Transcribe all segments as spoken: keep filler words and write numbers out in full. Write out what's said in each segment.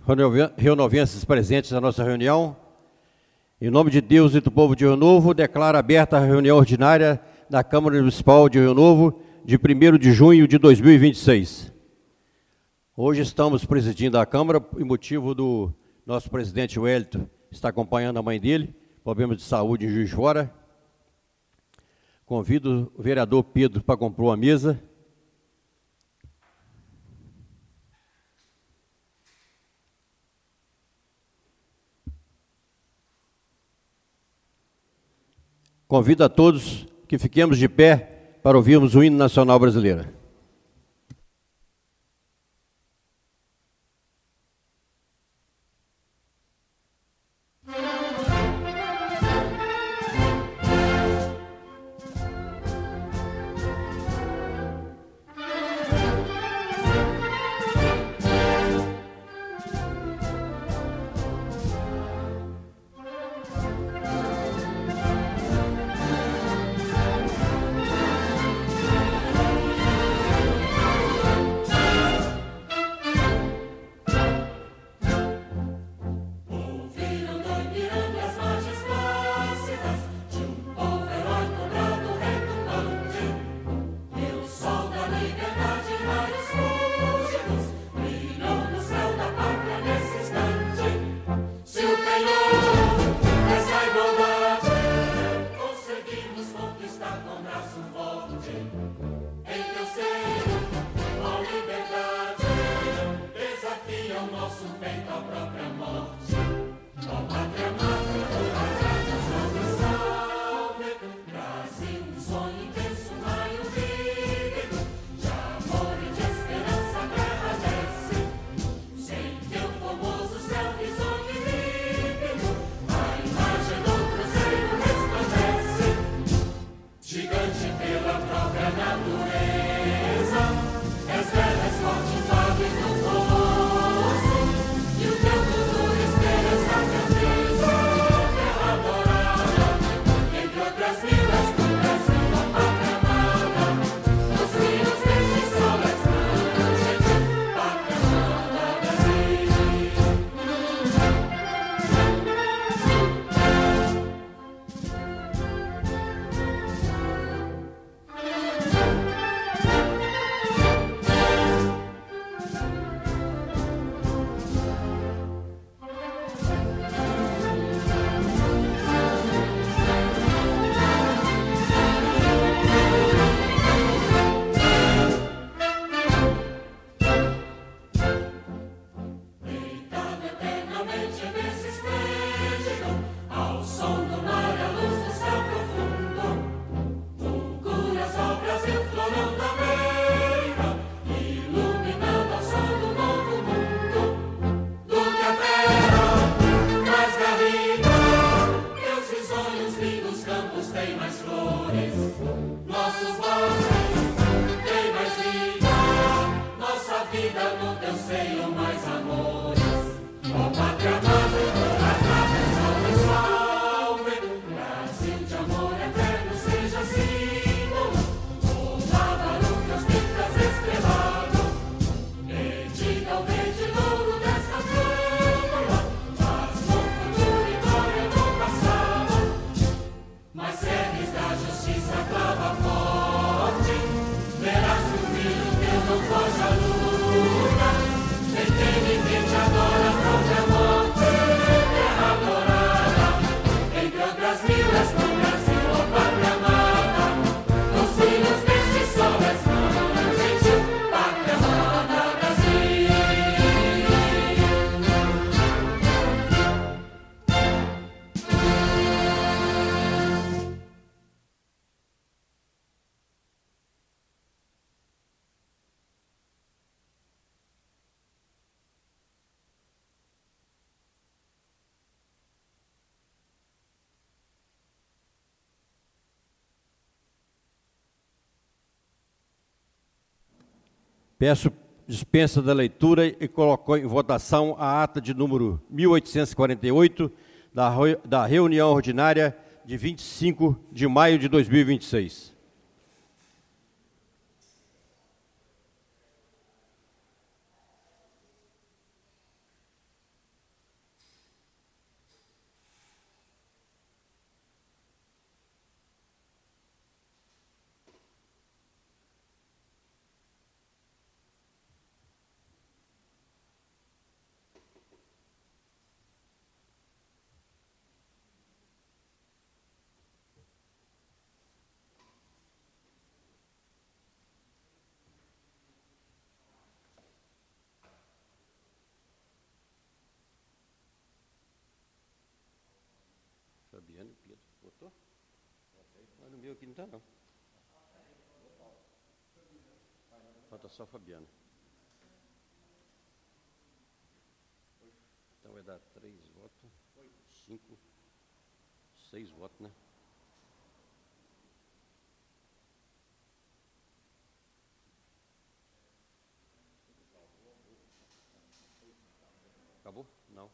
rionovenses presentes na nossa reunião. Em nome de Deus e do povo de Rio Novo, declaro aberta a reunião ordinária da Câmara Municipal de Rio Novo, de primeiro de junho de dois mil e vinte e seis. Hoje estamos presidindo a Câmara, em motivo do nosso presidente Wellington estar acompanhando a mãe dele, problemas de saúde em Juiz de Fora. Convido o vereador Pedro para compor a mesa. Convido a todos que fiquemos de pé para ouvirmos o hino nacional brasileiro. Peço dispensa da leitura e coloco em votação a ata de número mil oitocentos e quarenta e oito da, da reunião ordinária de vinte e cinco de maio de dois mil e vinte e seis. aqui não está, não. Falta só a Fabiana. Então vai dar três votos, cinco, seis votos, né? Acabou? Não.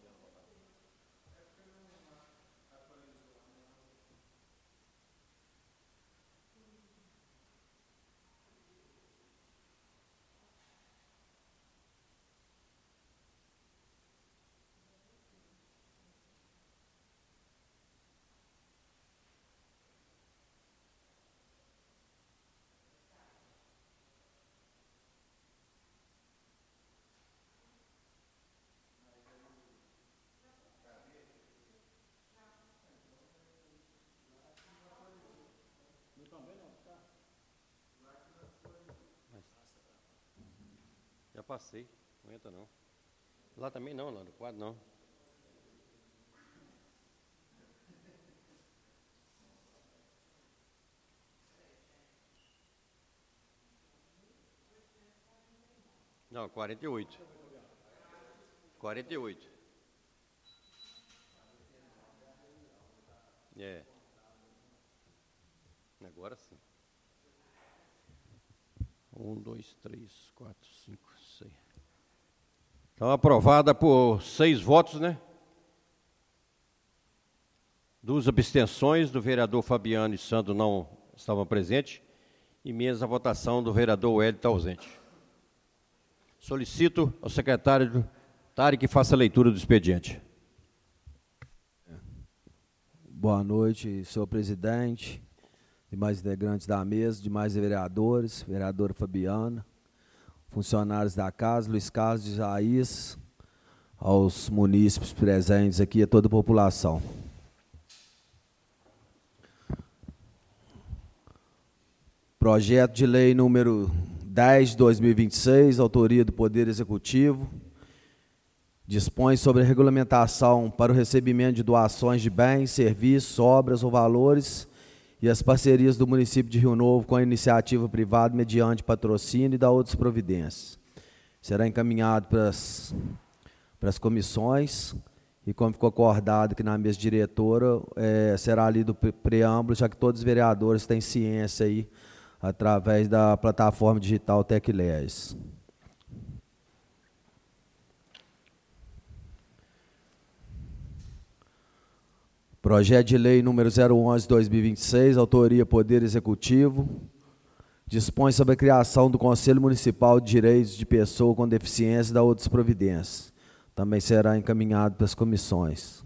Já passei, não entra não. Lá também não, lá no quadro não. Não, quarenta e oito. quarenta e oito. É. Agora sim. Um, dois, três, quatro, cinco, seis. Então, aprovada por seis votos, né? Duas abstenções do vereador Fabiano e Sandro não estavam presentes e menos a votação do vereador Wellington ausente. Solicito ao secretário Tarek que faça a leitura do expediente. Boa noite, senhor presidente, demais integrantes da mesa, demais vereadores, vereadora Fabiana, funcionários da casa, Luiz Carlos de Isaías, aos munícipes presentes aqui e a toda a população. Projeto de lei número dez de dois mil e vinte e seis, autoria do Poder Executivo, dispõe sobre a regulamentação para o recebimento de doações de bens, serviços, obras ou valores e as parcerias do município de Rio Novo com a iniciativa privada mediante patrocínio e da outras providências. Será encaminhado para as, para as comissões e, como ficou acordado aqui na mesa diretora, é, será lido o preâmbulo, já que todos os vereadores têm ciência aí através da plataforma digital TecLeis. Projeto de lei número zero onze de dois mil e vinte e seis, autoria Poder Executivo, dispõe sobre a criação do Conselho Municipal de Direitos de Pessoa com Deficiência e da outras providências. Também será encaminhado para as comissões.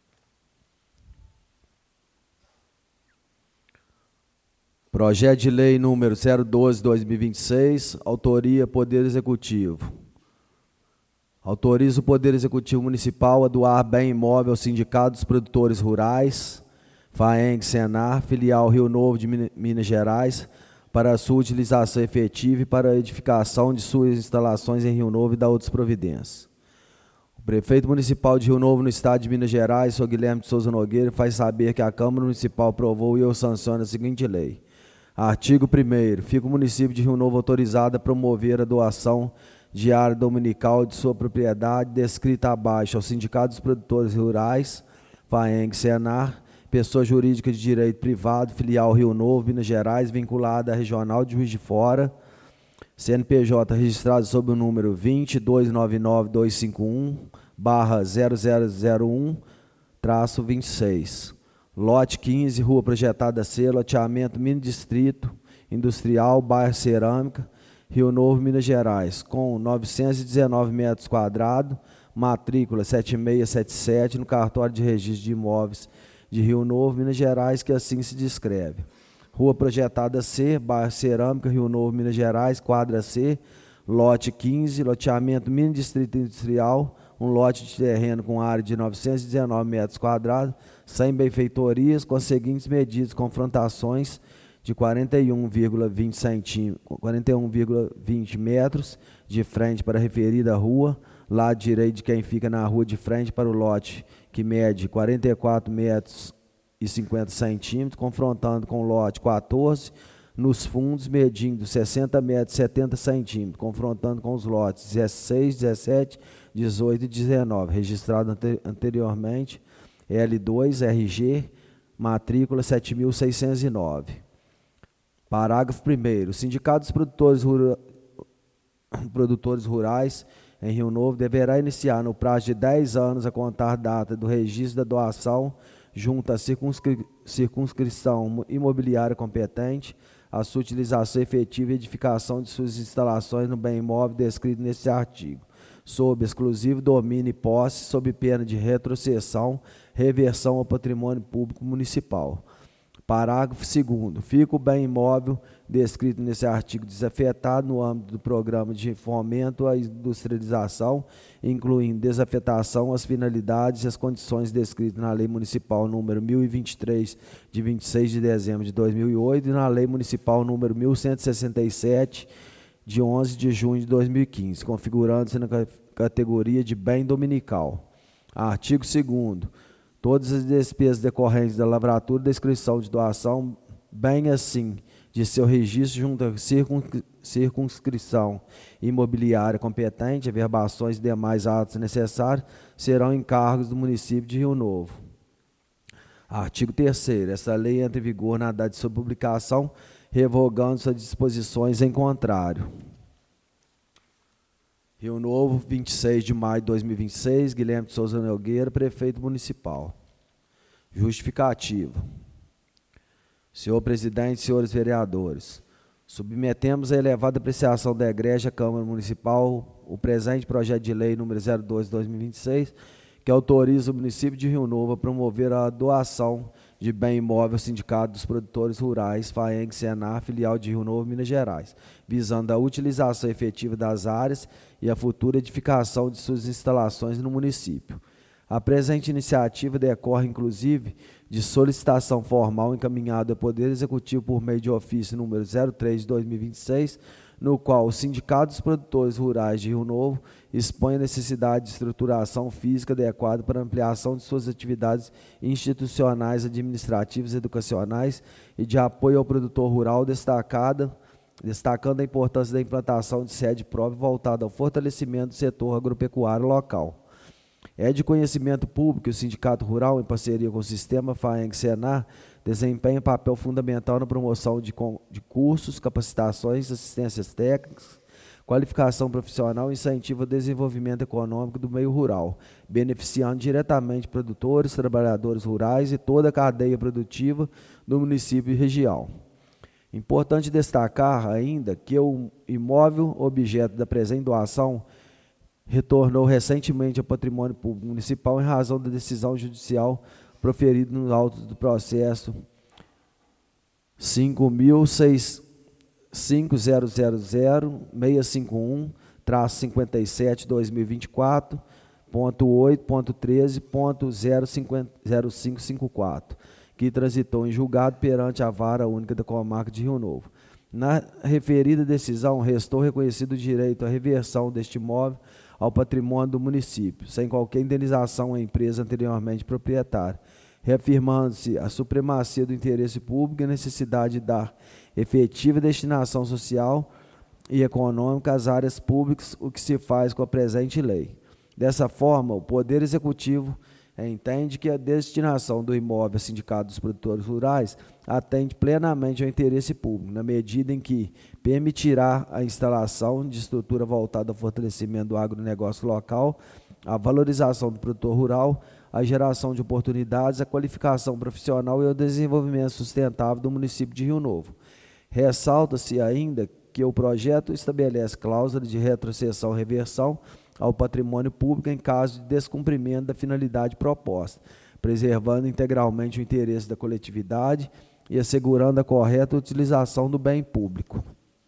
Projeto de lei número zero doze de dois mil e vinte e seis, autoria Poder Executivo. Autoriza o Poder Executivo Municipal a doar bem imóvel ao Sindicato dos Produtores Rurais, FAENG Senar, filial Rio Novo de Minas Gerais, para a sua utilização efetiva e para a edificação de suas instalações em Rio Novo e da outras providências. O prefeito municipal de Rio Novo, no estado de Minas Gerais, senhor Guilherme de Souza Nogueira, faz saber que a Câmara Municipal aprovou e eu sanciono a seguinte lei. Artigo primeiro. Fica o município de Rio Novo autorizado a promover a doação diária dominical de sua propriedade, descrita abaixo, ao Sindicato dos Produtores Rurais, FAENG Senar, pessoa jurídica de direito privado, filial Rio Novo, Minas Gerais, vinculada à Regional de Juiz de Fora, C N P J registrado sob o número vinte, dois nove nove, dois cinco um, barra zero zero zero um, traço vinte e seis. Lote quinze, rua projetada C, loteamento mini distrito industrial, bairro Cerâmica, Rio Novo, Minas Gerais, com novecentos e dezenove metros quadrados, matrícula sete seis sete sete, no cartório de registro de imóveis de Rio Novo, Minas Gerais, que assim se descreve. Rua projetada C, bairro Cerâmica, Rio Novo, Minas Gerais, quadra C, lote quinze, loteamento mini distrito industrial, um lote de terreno com área de novecentos e dezenove metros quadrados, sem benfeitorias, com as seguintes medidas: confrontações de quarenta e um vírgula vinte centímetros, quarenta e um vírgula vinte metros de frente para a referida rua, lado direito de quem fica na rua de frente para o lote, que mede quarenta e quatro metros e cinquenta centímetros, confrontando com o lote quatorze, nos fundos, medindo sessenta metros e setenta centímetros, confrontando com os lotes dezesseis, dezessete, dezoito e dezenove, registrado ante anteriormente, L dois, R G, matrícula sete mil seiscentos e nove. Parágrafo primeiro. O Sindicato dos Produtores, Rura... Produtores Rurais em Rio Novo deverá iniciar no prazo de dez anos a contar data do registro da doação junto à circunscri... circunscrição imobiliária competente, a sua utilização efetiva e edificação de suas instalações no bem imóvel descrito neste artigo, sob exclusivo domínio e posse, sob pena de retrocessão, reversão ao patrimônio público municipal. Parágrafo segundo. Fica o bem imóvel descrito nesse artigo desafetado no âmbito do programa de fomento à industrialização, incluindo desafetação, as finalidades e as condições descritas na Lei Municipal número mil e vinte e três, de vinte e seis de dezembro de dois mil e oito, e na Lei Municipal número mil cento e sessenta e sete, de onze de junho de dois mil e quinze, configurando-se na categoria de bem dominical. Artigo segundo. Todas as despesas decorrentes da lavratura e descrição de doação, bem assim de seu registro junto à circunscrição imobiliária competente, averbações e demais atos necessários, serão encargos do município de Rio Novo. Artigo terceiro. Essa lei entra em vigor na data de sua publicação, revogando suas disposições em contrário. Rio Novo, vinte e seis de maio de dois mil e vinte e seis, Guilherme de Souza Nogueira, prefeito municipal. Justificativo. Senhor presidente, senhores vereadores, submetemos à elevada apreciação da Egrégia Câmara Municipal o presente projeto de lei número zero dois barra dois mil e vinte e seis, que autoriza o município de Rio Novo a promover a doação de bem imóvel Sindicato dos Produtores Rurais, FAENG-Senar, filial de Rio Novo, Minas Gerais, visando a utilização efetiva das áreas e a futura edificação de suas instalações no município. A presente iniciativa decorre, inclusive, de solicitação formal encaminhada ao Poder Executivo por meio de ofício número zero três de dois mil e vinte e seis, no qual o Sindicato dos Produtores Rurais de Rio Novo expõe a necessidade de estruturação física adequada para ampliação de suas atividades institucionais, administrativas e educacionais e de apoio ao produtor rural, destacada, destacando a importância da implantação de sede própria voltada ao fortalecimento do setor agropecuário local. É de conhecimento público que o Sindicato Rural, em parceria com o Sistema FAENG-Senar, desempenha papel fundamental na promoção de, de cursos, capacitações, assistências técnicas, qualificação profissional e incentivo ao desenvolvimento econômico do meio rural, beneficiando diretamente produtores, trabalhadores rurais e toda a cadeia produtiva do município e região. Importante destacar ainda que o imóvel objeto da presente doação retornou recentemente ao patrimônio público municipal em razão da decisão judicial proferida nos autos do processo cinco mil seis zero zero zero seis cinco um cinquenta e sete barra dois mil e vinte e quatro ponto oito ponto treze ponto zero cinco cinco quatro, que transitou em julgado perante a Vara Única da Comarca de Rio Novo. Na referida decisão, restou reconhecido o direito à reversão deste imóvel ao patrimônio do município, sem qualquer indenização à empresa anteriormente proprietária, reafirmando-se a supremacia do interesse público e a necessidade de dar efetiva destinação social e econômica às áreas públicas, o que se faz com a presente lei. Dessa forma, o Poder Executivo entende que a destinação do imóvel Sindicato dos Produtores Rurais atende plenamente ao interesse público, na medida em que permitirá a instalação de estrutura voltada ao fortalecimento do agronegócio local, a valorização do produtor rural, a geração de oportunidades, a qualificação profissional e o desenvolvimento sustentável do município de Rio Novo. Ressalta-se ainda que o projeto estabelece cláusula de retrocessão e reversão ao patrimônio público em caso de descumprimento da finalidade proposta, preservando integralmente o interesse da coletividade e assegurando a correta utilização do bem público.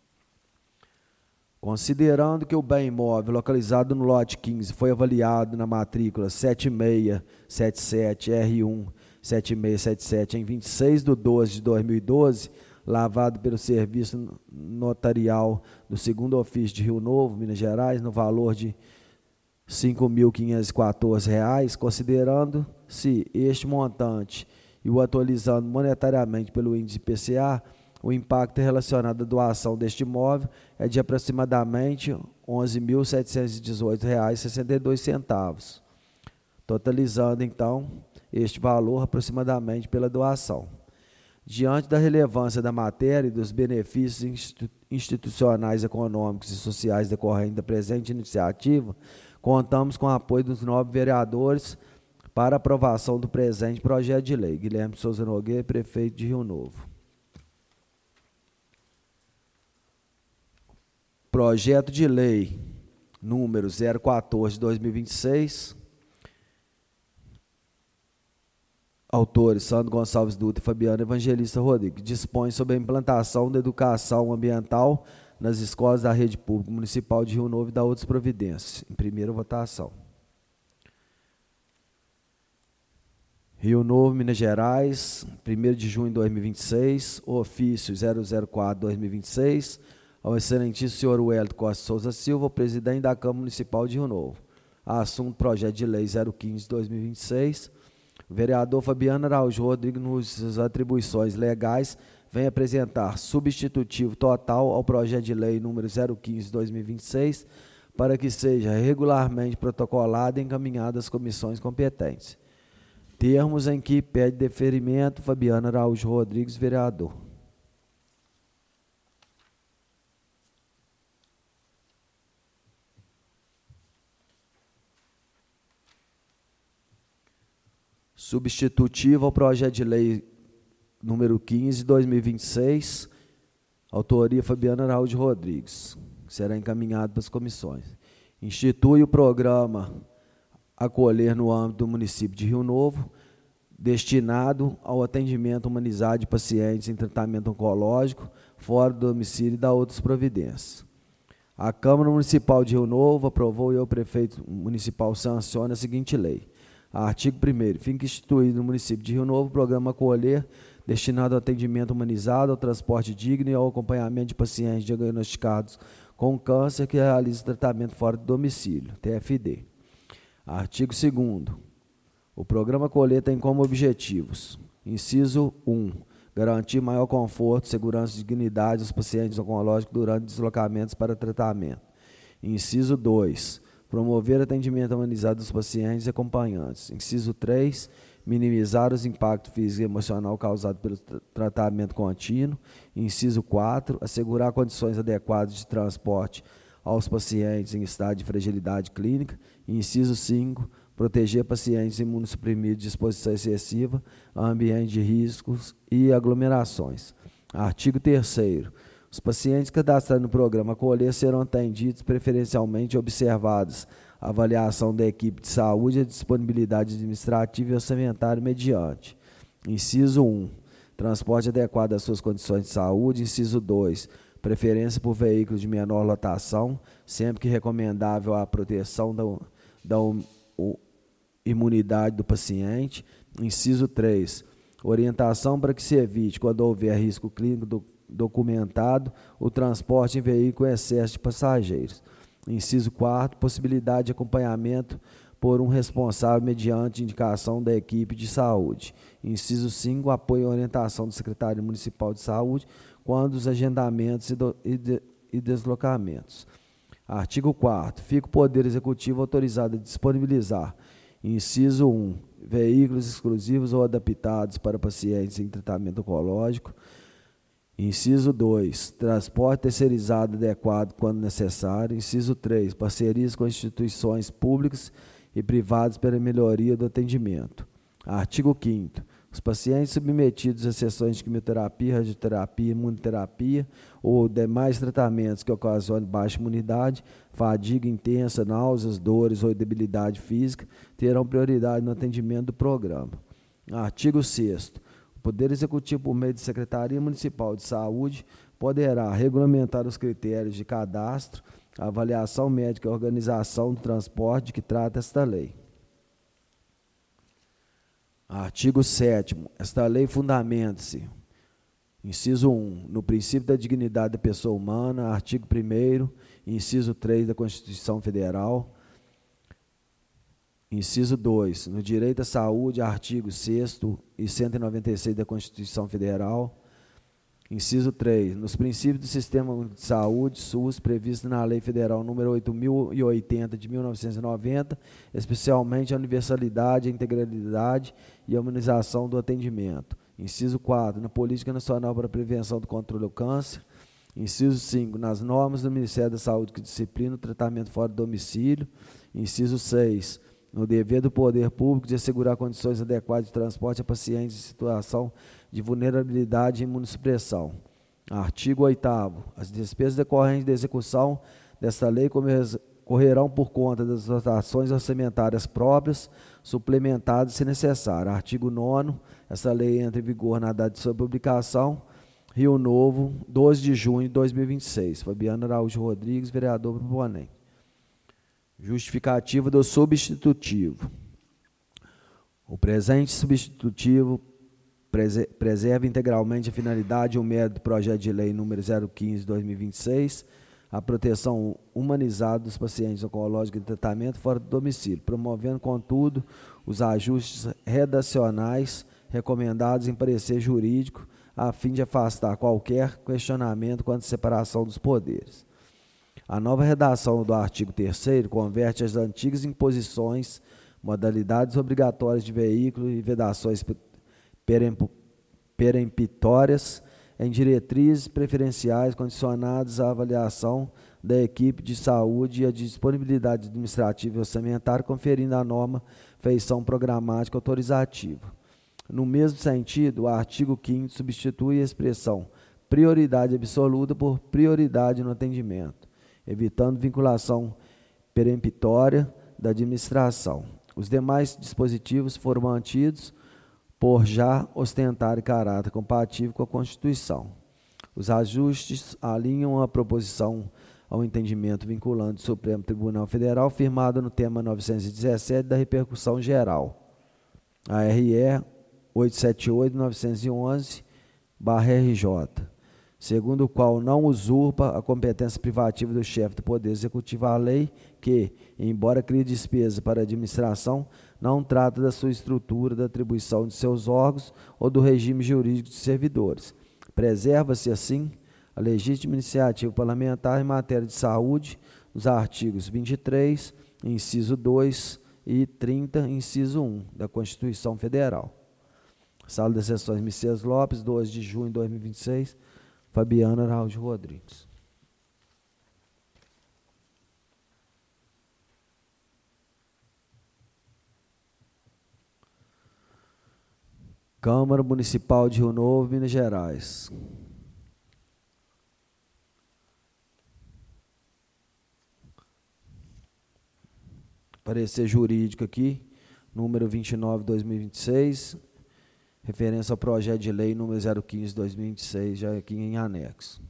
Considerando que o bem imóvel localizado no lote quinze foi avaliado na matrícula sete seis sete sete R um sete seis sete sete em vinte e seis de doze de dois mil e doze, lavado pelo Serviço Notarial do segundo Ofício de Rio Novo, Minas Gerais, no valor de cinco mil quinhentos e quatorze reais, considerando-se este montante e e o atualizando monetariamente pelo índice I P C A, o impacto relacionado à doação deste imóvel é de aproximadamente onze mil setecentos e dezoito reais e sessenta e dois centavos, totalizando então este valor aproximadamente pela doação. Diante da relevância da matéria e dos benefícios institucionais, econômicos e sociais decorrentes da presente iniciativa, contamos com o apoio dos nove vereadores para aprovação do presente projeto de lei. Guilherme Souza Nogueira, prefeito de Rio Novo. Projeto de lei número zero quatorze de dois mil e vinte e seis. Autores: Sandro Gonçalves Dutra e Fabiano Evangelista Rodrigues. Dispõe sobre a implantação da educação ambiental nas escolas da rede pública municipal de Rio Novo e da outras providências. Em primeira votação. Rio Novo, Minas Gerais, primeiro de junho de dois mil e vinte e seis, ofício zero zero quatro de dois mil e vinte e seis, ao excelentíssimo senhor Wellington Costa Souza Silva, presidente da Câmara Municipal de Rio Novo. Assunto: projeto de lei zero quinze de dois mil e vinte e seis. O vereador Fabiano Araújo Rodrigues, nas suas atribuições legais, vem apresentar substitutivo total ao projeto de lei número zero quinze de dois mil e vinte e seis, para que seja regularmente protocolado e encaminhado às comissões competentes. Termos em que pede deferimento Fabiano Araújo Rodrigues, vereador. Substitutivo ao projeto de lei número quinze de dois mil e vinte e seis, autoria Fabiano Araújo Rodrigues, que será encaminhado para as comissões. Institui o programa Acolher no âmbito do município de Rio Novo, destinado ao atendimento humanizado de pacientes em tratamento oncológico, fora do domicílio e da outras providências. A Câmara Municipal de Rio Novo aprovou e o prefeito municipal sanciona a seguinte lei. Artigo primeiro. Fica instituído no município de Rio Novo o programa Acolher, destinado ao atendimento humanizado, ao transporte digno e ao acompanhamento de pacientes diagnosticados com câncer que realizam tratamento fora do domicílio, T F D. Artigo segundo. O programa Acolher tem como objetivos: inciso um, garantir maior conforto, segurança e dignidade dos pacientes oncológicos durante deslocamentos para tratamento. Inciso dois, promover atendimento humanizado dos pacientes e acompanhantes. Inciso três, minimizar os impactos físico e emocional causados pelo tratamento contínuo. Inciso quatro, assegurar condições adequadas de transporte aos pacientes em estado de fragilidade clínica. Inciso cinco, proteger pacientes imunossuprimidos de exposição excessiva a ambientes de riscos e aglomerações. Artigo terceiro. Os pacientes cadastrados no programa Acolher serão atendidos preferencialmente observados a avaliação da equipe de saúde e a disponibilidade administrativa e orçamentária mediante. Inciso um, transporte adequado às suas condições de saúde. Inciso dois, preferência por veículos de menor lotação, sempre que recomendável a proteção da, da um, o, imunidade do paciente. Inciso três, orientação para que se evite, quando houver risco clínico do documentado, o transporte em veículo com excesso de passageiros. Inciso quatro, possibilidade de acompanhamento por um responsável mediante indicação da equipe de saúde. Inciso cinco, apoio e orientação do secretário municipal de saúde quando os agendamentos e, do, e, de, e deslocamentos. Artigo quarto, fica o Poder Executivo autorizado a disponibilizar: inciso um, veículos exclusivos ou adaptados para pacientes em tratamento oncológico. Inciso dois, transporte terceirizado adequado quando necessário. Inciso três, parcerias com instituições públicas e privadas para a melhoria do atendimento. Artigo quinto, os pacientes submetidos a sessões de quimioterapia, radioterapia, imunoterapia ou demais tratamentos que ocasionem baixa imunidade, fadiga intensa, náuseas, dores ou debilidade física terão prioridade no atendimento do programa. Artigo sexto, o Poder Executivo, por meio da Secretaria Municipal de Saúde, poderá regulamentar os critérios de cadastro, avaliação médica e organização do transporte de que trata esta lei. Artigo sétimo. Esta lei fundamenta-se: inciso um, no princípio da dignidade da pessoa humana, artigo primeiro, inciso três da Constituição Federal. Inciso dois. No direito à saúde, artigo sexto e cento e noventa e seis da Constituição Federal. Inciso três. Nos princípios do Sistema de Saúde, SUS, previstos na Lei Federal número oito mil e oitenta, de mil novecentos e noventa, especialmente a universalidade, a integralidade e a humanização do atendimento. Inciso quatro. Na Política Nacional para a Prevenção do Controle do Câncer. Inciso cinco. Nas normas do Ministério da Saúde que disciplinam o tratamento fora do domicílio. Inciso seis. No dever do poder público de assegurar condições adequadas de transporte a pacientes em situação de vulnerabilidade e imunossupressão. Artigo oitavo. As despesas decorrentes da execução desta lei correrão por conta das dotações orçamentárias próprias, suplementadas se necessário. Artigo nono. Essa lei entra em vigor na data de sua publicação. Rio Novo, doze de junho de dois mil e vinte e seis. Fabiano Araújo Rodrigues, vereador proponente. Justificativa do substitutivo. O presente substitutivo preserva integralmente a finalidade e o mérito do projeto de lei número zero quinze, dois mil e vinte e seis, a proteção humanizada dos pacientes oncológicos de tratamento fora do domicílio, promovendo, contudo, os ajustes redacionais recomendados em parecer jurídico, a fim de afastar qualquer questionamento quanto à separação dos poderes. A nova redação do artigo terceiro converte as antigas imposições, modalidades obrigatórias de veículo e vedações peremptórias em diretrizes preferenciais condicionadas à avaliação da equipe de saúde e à disponibilidade administrativa e orçamentária, conferindo à norma feição programática autorizativa. No mesmo sentido, o artigo quinto substitui a expressão prioridade absoluta por prioridade no atendimento, evitando vinculação peremptória da administração. Os demais dispositivos foram mantidos por já ostentarem caráter compatível com a Constituição. Os ajustes alinham a proposição ao entendimento vinculante do Supremo Tribunal Federal, firmado no tema novecentos e dezessete da repercussão geral, a R E oitocentos e setenta e oito, novecentos e onze, barra R J, segundo o qual não usurpa a competência privativa do chefe do Poder Executivo a lei que, embora crie despesa para a administração, não trata da sua estrutura, da atribuição de seus órgãos ou do regime jurídico de servidores. Preserva-se, assim, a legítima iniciativa parlamentar em matéria de saúde, nos artigos vinte e três, inciso dois, e trinta, inciso um, da Constituição Federal. Sala das Sessões Messias Lopes, dois de junho de dois mil e vinte e seis, Fabiano Araújo Rodrigues. Câmara Municipal de Rio Novo, Minas Gerais. Parecer jurídico aqui, número vinte e nove, dois mil e vinte e seis, referência ao projeto de lei número zero quinze, dois mil e vinte e seis, já aqui em anexo.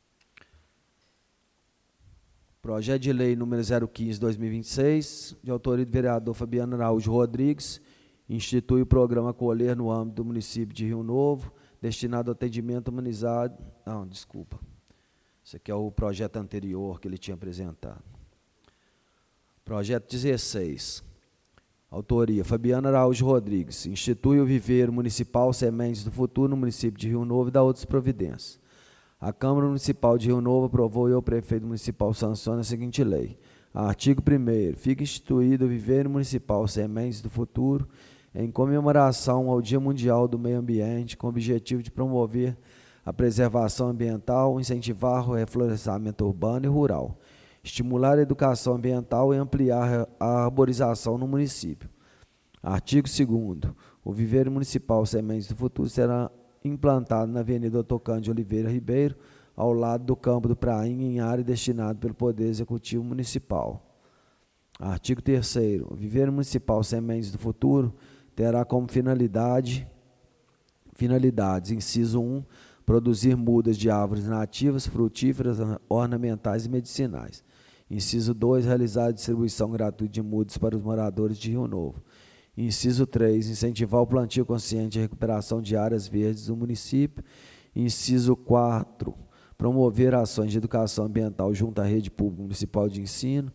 Projeto de lei número zero quinze, dois mil e vinte e seis, de autoria do vereador Fabiano Araújo Rodrigues, institui o programa Acolher no âmbito do município de Rio Novo, destinado ao atendimento humanizado. Não, desculpa. Esse aqui é o projeto anterior que ele tinha apresentado. Projeto dezesseis. Autoria, Fabiano Araújo Rodrigues. Institui o viveiro municipal Sementes do Futuro no município de Rio Novo e dá outras providências. A Câmara Municipal de Rio Novo aprovou e o prefeito municipal sanciona a seguinte lei. Artigo primeiro. Fica instituído o viveiro municipal Sementes do Futuro em comemoração ao Dia Mundial do Meio Ambiente, com o objetivo de promover a preservação ambiental, incentivar o reflorestamento urbano e rural, estimular a educação ambiental e ampliar a arborização no município. Artigo segundo. O viveiro municipal Sementes do Futuro será implantado na Avenida Otocante Oliveira Ribeiro, ao lado do campo do Prainha, em área destinada pelo Poder Executivo Municipal. Artigo terceiro. O viveiro municipal Sementes do Futuro terá como finalidade, finalidades, inciso um, produzir mudas de árvores nativas, frutíferas, ornamentais e medicinais. Inciso dois, realizar a distribuição gratuita de mudas para os moradores de Rio Novo. Inciso três, incentivar o plantio consciente e a recuperação de áreas verdes do município. Inciso quatro, promover ações de educação ambiental junto à rede pública municipal de ensino.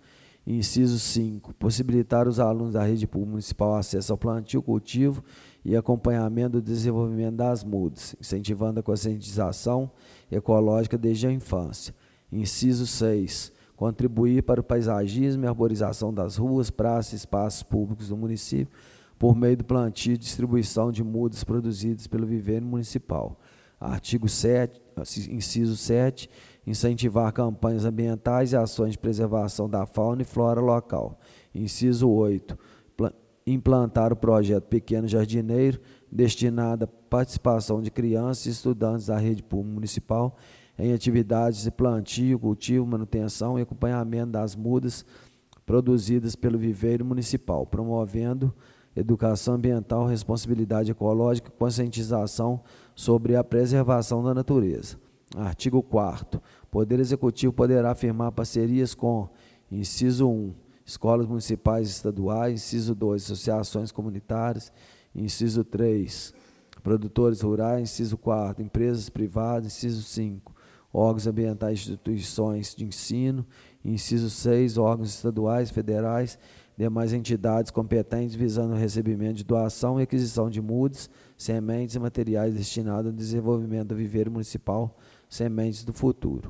Inciso cinco. Possibilitar os alunos da rede pública municipal acesso ao plantio, cultivo e acompanhamento do desenvolvimento das mudas, incentivando a conscientização ecológica desde a infância. Inciso seis. Contribuir para o paisagismo e arborização das ruas, praças e espaços públicos do município por meio do plantio e distribuição de mudas produzidas pelo viveiro municipal. Artigo sete, inciso sete. Incentivar campanhas ambientais e ações de preservação da fauna e flora local. Inciso oito. Implantar o projeto Pequeno Jardineiro, destinado à participação de crianças e estudantes da rede pública municipal em atividades de plantio, cultivo, manutenção e acompanhamento das mudas produzidas pelo viveiro municipal, promovendo educação ambiental, responsabilidade ecológica e conscientização sobre a preservação da natureza. Artigo quarto. O Poder Executivo poderá firmar parcerias com, inciso um, escolas municipais e estaduais, inciso dois, associações comunitárias, inciso três, produtores rurais, inciso quatro, empresas privadas, inciso cinco, órgãos ambientais e instituições de ensino, inciso seis, órgãos estaduais, federais, demais entidades competentes visando o recebimento de doação e aquisição de mudas, sementes e materiais destinados ao desenvolvimento do viveiro municipal, sementes do futuro.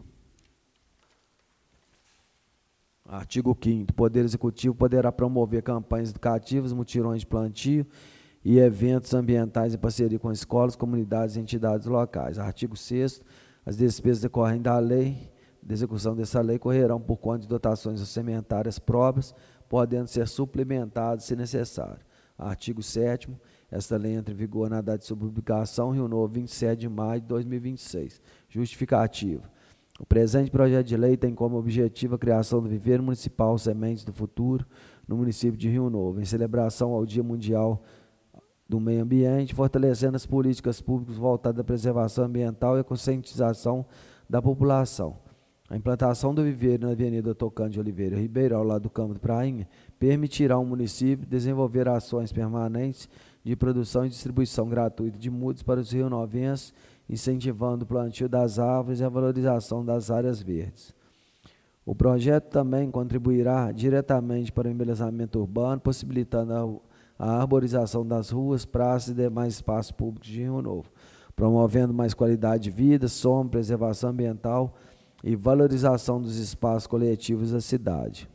Artigo quinto. O Poder Executivo poderá promover campanhas educativas, mutirões de plantio e eventos ambientais em parceria com escolas, comunidades e entidades locais. Artigo sexto. As despesas decorrentes da lei, de execução dessa lei, correrão por conta de dotações orçamentárias próprias, podendo ser suplementadas se necessário. Artigo sétimo. Esta lei entra em vigor na data de sua publicação, Rio Novo, vinte e sete de maio de dois mil e vinte e seis. Justificativa. O presente projeto de lei tem como objetivo a criação do viveiro municipal Sementes do Futuro no município de Rio Novo, em celebração ao Dia Mundial do Meio Ambiente, fortalecendo as políticas públicas voltadas à preservação ambiental e à conscientização da população. A implantação do viveiro na Avenida Tocante de Oliveira Ribeiro, ao lado do Campo de Prainha, permitirá ao município desenvolver ações permanentes de produção e distribuição gratuita de mudas para os rionovenses, incentivando o plantio das árvores e a valorização das áreas verdes. O projeto também contribuirá diretamente para o embelezamento urbano, possibilitando a, a arborização das ruas, praças e demais espaços públicos de Rio Novo, promovendo mais qualidade de vida, sombra, preservação ambiental e valorização dos espaços coletivos da cidade.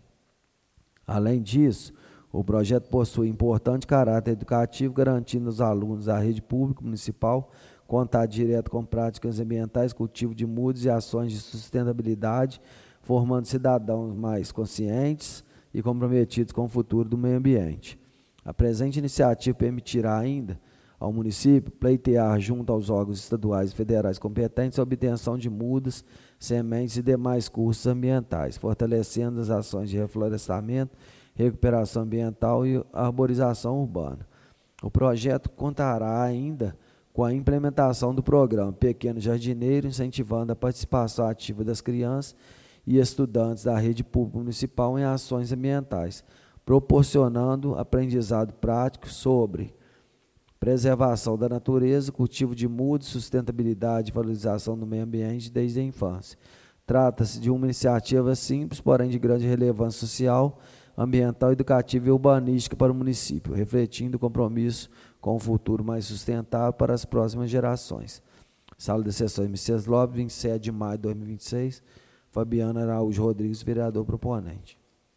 Além disso, o projeto possui importante caráter educativo, garantindo aos alunos da rede pública municipal contato direto com práticas ambientais, cultivo de mudas e ações de sustentabilidade, formando cidadãos mais conscientes e comprometidos com o futuro do meio ambiente. A presente iniciativa permitirá ainda ao município pleitear junto aos órgãos estaduais e federais competentes a obtenção de mudas, sementes e demais cursos ambientais, fortalecendo as ações de reflorestamento, recuperação ambiental e arborização urbana. O projeto contará ainda com a implementação do programa Pequeno Jardineiro, incentivando a participação ativa das crianças e estudantes da rede pública municipal em ações ambientais, proporcionando aprendizado prático sobre preservação da natureza, cultivo de mudas, sustentabilidade e valorização do meio ambiente desde a infância. Trata-se de uma iniciativa simples, porém de grande relevância social, ambiental, educativa e urbanística para o município, refletindo o compromisso com um futuro mais sustentável para as próximas gerações. Sala de Sessões Messias Lopes, vinte e sete de maio de dois mil e vinte e seis, Fabiana Araújo Rodrigues, vereador proponente.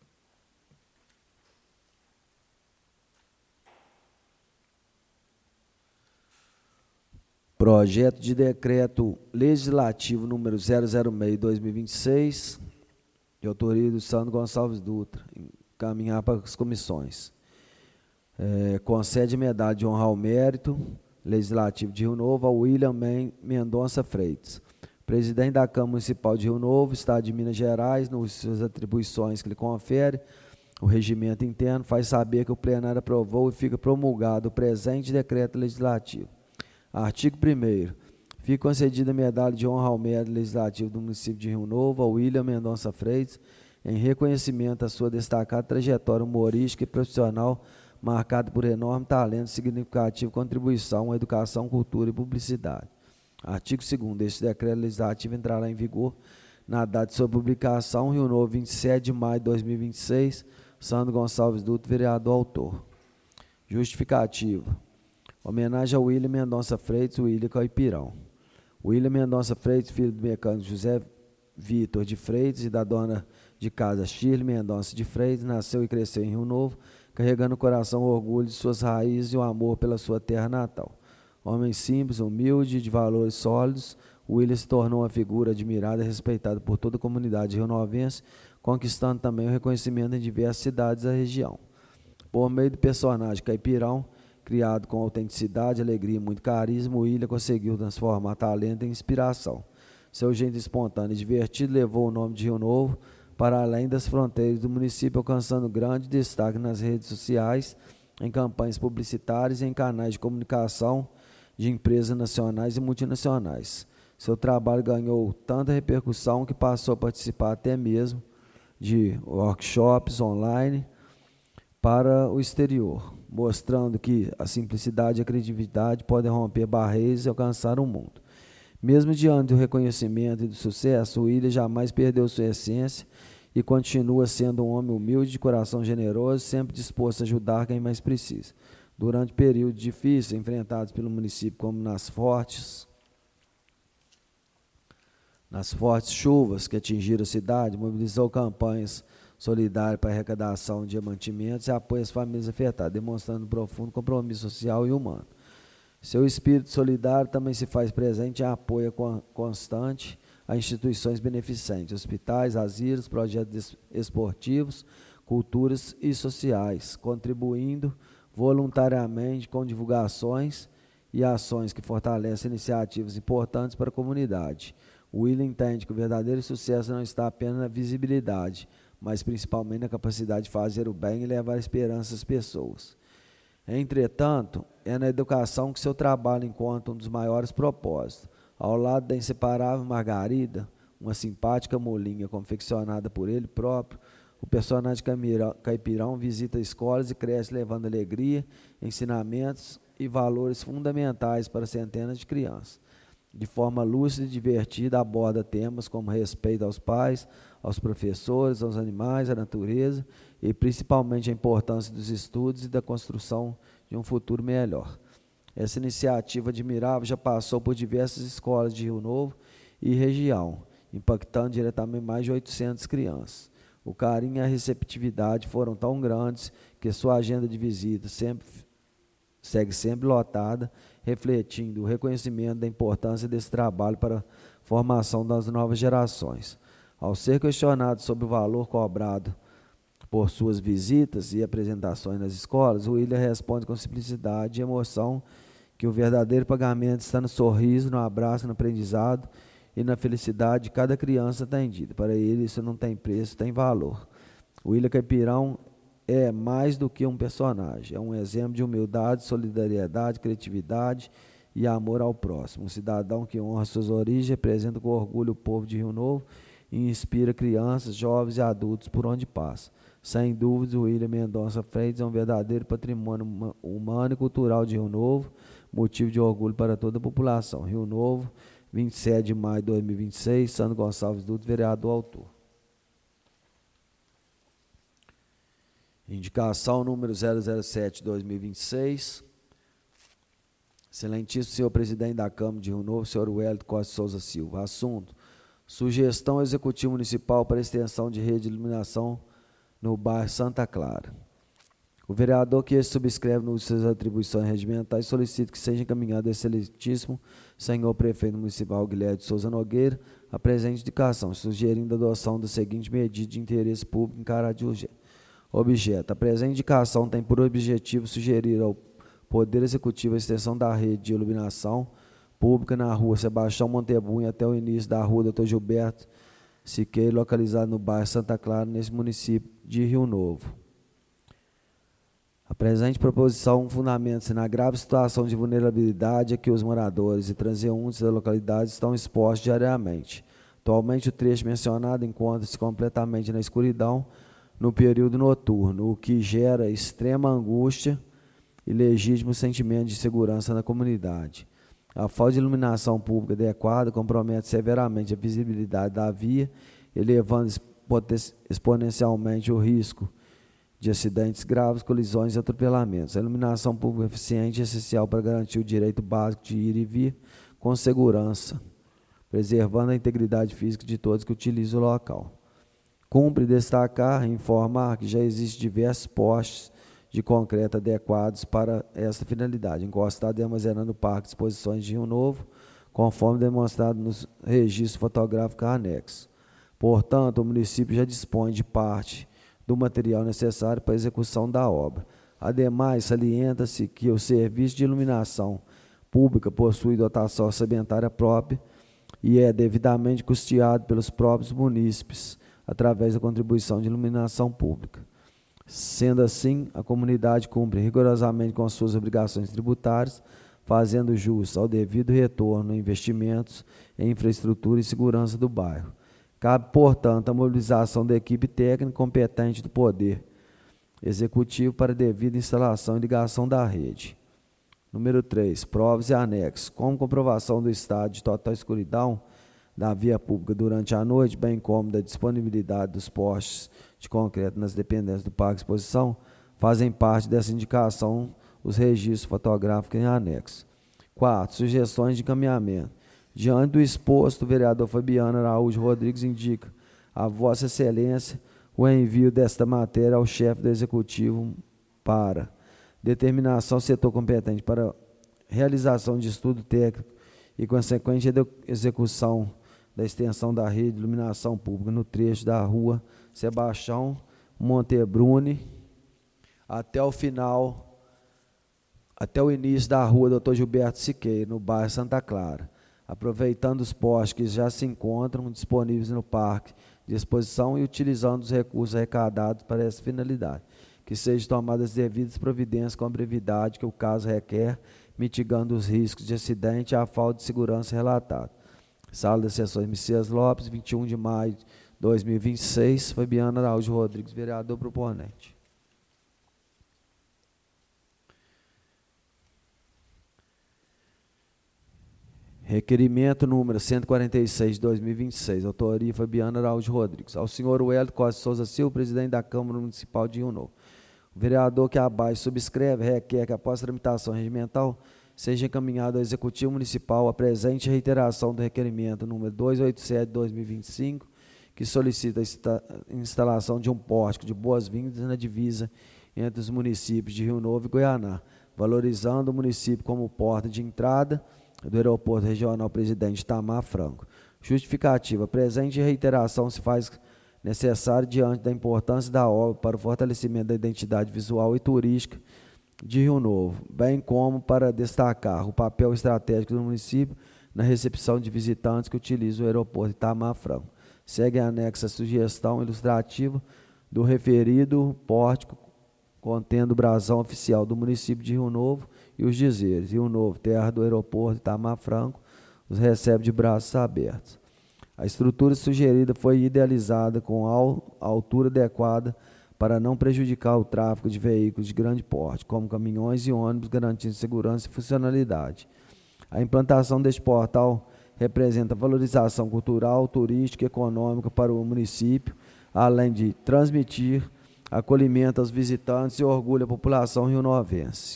Projeto de Decreto Legislativo número zero zero seis barra dois mil e vinte e seis, de autoria do Sandro Gonçalves Dutra, encaminhar para as comissões. É, concede medalha de honra ao mérito legislativo de Rio Novo ao William Mendonça Freitas, presidente da Câmara Municipal de Rio Novo, Estado de Minas Gerais, nas suas atribuições que lhe confere o regimento interno, faz saber que o plenário aprovou e fica promulgado o presente decreto legislativo. Artigo primeiro. Fica concedida a medalha de honra ao mérito legislativo do município de Rio Novo ao William Mendonça Freitas, em reconhecimento à sua destacada trajetória humorística e profissional, marcada por enorme talento e significativa contribuição à educação, cultura e publicidade. Artigo segundo. Este decreto legislativo entrará em vigor na data de sua publicação, Rio Novo, vinte e sete de maio de dois mil e vinte e seis, Sandro Gonçalves Dutra, vereador autor. Justificativa. Homenagem ao William Mendonça Freitas, William Caipirão. William Mendonça Freitas, filho do mecânico José Vitor de Freitas e da dona de casa Shirley Mendonça de Freitas, nasceu e cresceu em Rio Novo, carregando no coração o orgulho de suas raízes e o amor pela sua terra natal. Homem simples, humilde e de valores sólidos, William se tornou uma figura admirada e respeitada por toda a comunidade rionovense, conquistando também o reconhecimento em diversas cidades da região. Por meio do personagem Caipirão, criado com autenticidade, alegria e muito carisma, William conseguiu transformar talento em inspiração. Seu jeito espontâneo e divertido levou o nome de Rio Novo para além das fronteiras do município, alcançando grande destaque nas redes sociais, em campanhas publicitárias e em canais de comunicação de empresas nacionais e multinacionais. Seu trabalho ganhou tanta repercussão que passou a participar até mesmo de workshops online para o exterior, mostrando que a simplicidade e a criatividade podem romper barreiras e alcançar o mundo. Mesmo diante do reconhecimento e do sucesso, o William jamais perdeu sua essência e continua sendo um homem humilde, de coração generoso, sempre disposto a ajudar quem mais precisa. Durante períodos difíceis enfrentados pelo município, como nas fortes, nas fortes chuvas que atingiram a cidade, mobilizou campanhas solidárias para arrecadação de mantimentos e apoio às famílias afetadas, demonstrando um profundo compromisso social e humano. Seu espírito solidário também se faz presente em apoio constante a instituições beneficentes, hospitais, asilos, projetos esportivos, culturas e sociais, contribuindo voluntariamente com divulgações e ações que fortalecem iniciativas importantes para a comunidade. O William entende que o verdadeiro sucesso não está apenas na visibilidade, mas principalmente na capacidade de fazer o bem e levar esperança às pessoas. Entretanto, é na educação que seu trabalho encontra um dos maiores propósitos. Ao lado da inseparável Margarida, uma simpática molinha confeccionada por ele próprio, o personagem Caipirão visita escolas e cresce levando alegria, ensinamentos e valores fundamentais para centenas de crianças. De forma lúcida e divertida, aborda temas como respeito aos pais, aos professores, aos animais, à natureza e principalmente a importância dos estudos e da construção de um futuro melhor. Essa iniciativa admirável já passou por diversas escolas de Rio Novo e região, impactando diretamente mais de oitocentas crianças. O carinho e a receptividade foram tão grandes que sua agenda de visitas sempre, segue sempre lotada, refletindo o reconhecimento da importância desse trabalho para a formação das novas gerações. Ao ser questionado sobre o valor cobrado por suas visitas e apresentações nas escolas, o William responde com simplicidade e emoção que o verdadeiro pagamento está no sorriso, no abraço, no aprendizado e na felicidade de cada criança atendida. Para ele, isso não tem preço, tem valor. O William Caipirão é mais do que um personagem, é um exemplo de humildade, solidariedade, criatividade e amor ao próximo. Um cidadão que honra suas origens, representa com orgulho o povo de Rio Novo e inspira crianças, jovens e adultos por onde passa. Sem dúvida, o William Mendonça Freitas é um verdadeiro patrimônio humano e cultural de Rio Novo, motivo de orgulho para toda a população. Rio Novo, vinte e sete de maio de dois mil e vinte e seis, Sandro Gonçalves Dutra, vereador autor. Indicação número zero zero sete, dois mil e vinte e seis. Excelentíssimo senhor presidente da Câmara de Rio Novo, senhor Wellington Costa Souza Silva. Assunto: sugestão ao Executivo Municipal para extensão de rede de iluminação no bairro Santa Clara. O vereador que este subscreve nas suas atribuições regimentais solicita que seja encaminhado ao excelentíssimo senhor prefeito municipal Guilherme de Souza Nogueira a presente indicação, sugerindo a adoção da seguinte medida de interesse público em caráter de urgência. Objeto: a presente indicação tem por objetivo sugerir ao Poder Executivo a extensão da rede de iluminação pública na rua Sebastião Montebunha até o início da rua doutor Gilberto Siqueira, localizada no bairro Santa Clara, nesse município de Rio Novo. A presente proposição fundamenta-se na grave situação de vulnerabilidade a que os moradores e transeuntes da localidade estão expostos diariamente. Atualmente, o trecho mencionado encontra-se completamente na escuridão no período noturno, o que gera extrema angústia e legítimo sentimento de segurança na comunidade. A falta de iluminação pública adequada compromete severamente a visibilidade da via, elevando exponencialmente o risco de acidentes graves, colisões e atropelamentos. A iluminação pública eficiente é essencial para garantir o direito básico de ir e vir com segurança, preservando a integridade física de todos que utilizam o local. Cumpre destacar e informar que já existem diversos postes de concreto adequados para essa finalidade, encostados e armazenando no Parque de Exposições de Rio Novo, conforme demonstrado nos registros fotográficos anexos. Portanto, o município já dispõe de parte do material necessário para a execução da obra. Ademais, salienta-se que o serviço de iluminação pública possui dotação orçamentária própria e é devidamente custeado pelos próprios munícipes, através da contribuição de iluminação pública. Sendo assim, a comunidade cumpre rigorosamente com suas obrigações tributárias, fazendo jus ao devido retorno em investimentos em infraestrutura e segurança do bairro. Cabe, portanto, a mobilização da equipe técnica competente do Poder Executivo para a devida instalação e ligação da rede. Número três. Provas e anexos. Como comprovação do estado de total escuridão da via pública durante a noite, bem como da disponibilidade dos postes de concreto nas dependências do Parque de Exposição, fazem parte dessa indicação os registros fotográficos em anexo. quatro. Sugestões de encaminhamento. Diante do exposto, o vereador Fabiano Araújo Rodrigues indica a Vossa Excelência o envio desta matéria ao chefe do Executivo para determinação do setor competente para realização de estudo técnico e consequente execução da extensão da rede de iluminação pública no trecho da rua Sebastião Montebruni até o final, até o início da rua doutor Gilberto Siqueira, no bairro Santa Clara, aproveitando os postes que já se encontram disponíveis no parque de exposição e utilizando os recursos arrecadados para essa finalidade, que sejam tomadas as devidas providências com a brevidade que o caso requer, mitigando os riscos de acidente e a falta de segurança relatada. Sala das Sessões Messias Lopes, vinte e um de maio de dois mil e vinte e seis, Fabiano Araújo Rodrigues, vereador proponente. Requerimento número cento e quarenta e seis de dois mil e vinte e seis, autoria Fabiano Araújo Rodrigues. Ao senhor Wellington Costa Souza Silva, presidente da Câmara Municipal de Rio Novo. O vereador que abaixo subscreve requer que, após tramitação regimental, seja encaminhado ao Executivo Municipal a presente reiteração do requerimento número duzentos e oitenta e sete de dois mil e vinte e cinco, que solicita a instalação de um pórtico de boas-vindas na divisa entre os municípios de Rio Novo e Goianá, valorizando o município como porta de entrada do Aeroporto Regional Presidente Itamar Franco. Justificativa. A presente reiteração se faz necessária diante da importância da obra para o fortalecimento da identidade visual e turística de Rio Novo, bem como para destacar o papel estratégico do município na recepção de visitantes que utilizam o aeroporto Itamar Franco. Segue anexa a sugestão ilustrativa do referido pórtico, contendo o brasão oficial do município de Rio Novo e os dizeres: Rio Novo, terra do aeroporto Itamar Franco, os recebe de braços abertos. A estrutura sugerida foi idealizada com a altura adequada para não prejudicar o tráfego de veículos de grande porte, como caminhões e ônibus, garantindo segurança e funcionalidade. A implantação deste portal representa valorização cultural, turística e econômica para o município, além de transmitir acolhimento aos visitantes e orgulho à população rionovense.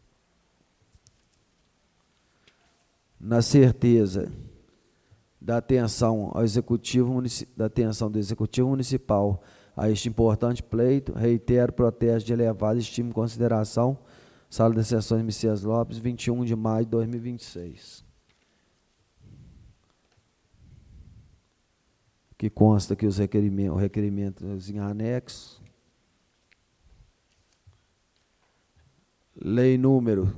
Na certeza da atenção ao executivo da atenção do Executivo Municipal a este importante pleito, reitero protesto de elevada estima e consideração. Sala das Sessões Messias Lopes, vinte e um de maio de dois mil e vinte e seis. Que consta que os requerimentos, o requerimentos em anexo. Lei número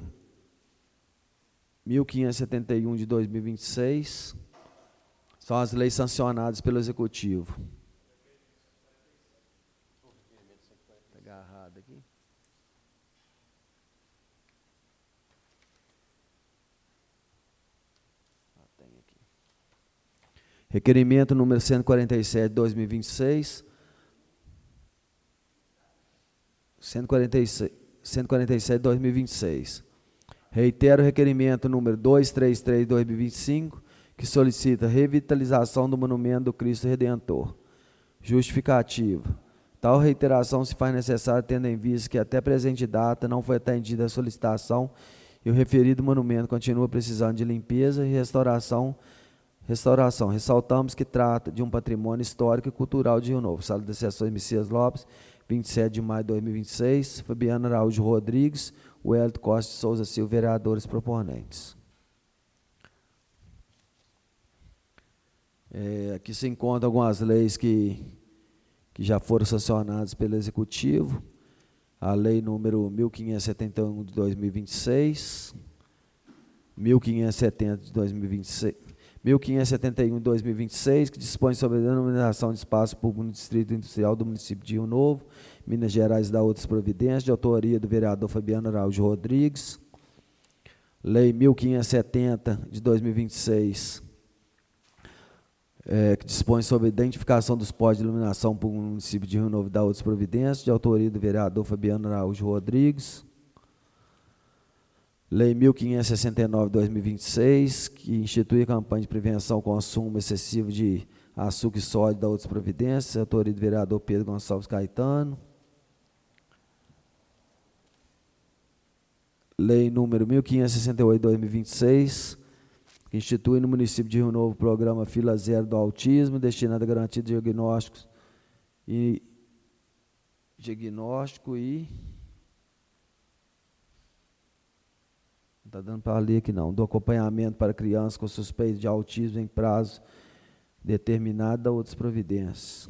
mil quinhentos e setenta e um de dois mil e vinte e seis. São as leis sancionadas pelo Executivo. Vou pegar errado aqui. Ah, tem aqui. Requerimento número cento e quarenta e sete de dois mil e vinte e seis. cento e quarenta e seis, cento e quarenta e sete de dois mil e vinte e seis. Reitero o requerimento número duzentos e trinta e três, dois mil e vinte e cinco, que solicita revitalização do monumento do Cristo Redentor. Justificativa. Tal reiteração se faz necessária tendo em vista que até presente data não foi atendida a solicitação e o referido monumento continua precisando de limpeza e restauração. Restauração. Ressaltamos que trata de um patrimônio histórico e cultural de Rio Novo. Sala de Sessões Messias Lopes, vinte e sete de maio de dois mil e vinte e seis. Fabiano Araújo Rodrigues, Wellington Costa de Souza Silva, vereadores proponentes. É, aqui se encontram algumas leis que, que já foram sancionadas pelo Executivo. A lei número mil quinhentos e setenta e um de dois mil e vinte e seis, mil quinhentos e setenta de dois mil e vinte e seis, mil quinhentos e setenta e um de dois mil e vinte e seis, que dispõe sobre a denominação de espaço público no Distrito Industrial do município de Rio Novo, Minas Gerais, da outras providências, de autoria do vereador Fabiano Araújo Rodrigues. Lei mil quinhentos e setenta de dois mil e vinte e seis, É, que dispõe sobre a identificação dos postos de iluminação para o município de Rio Novo da outras providências, de autoria do vereador Fabiano Araújo Rodrigues. Lei mil quinhentos e sessenta e nove de dois mil e vinte e seis, que institui a campanha de prevenção ao consumo excessivo de açúcar e sódio da outras providências, de autoria do vereador Pedro Gonçalves Caetano. Lei número mil quinhentos e sessenta e oito de dois mil e vinte e seis, que institui no município de Rio Novo o programa Fila Zero do Autismo, destinado a garantir diagnósticos e diagnóstico e não está dando para ler aqui não, do acompanhamento para crianças com suspeita de autismo em prazo determinado a outras providências.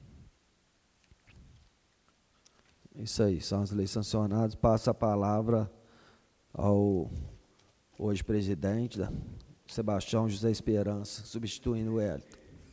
Isso aí, são as leis sancionadas. Passa a palavra ao hoje presidente da Sebastião José Esperança, substituindo o Hélio.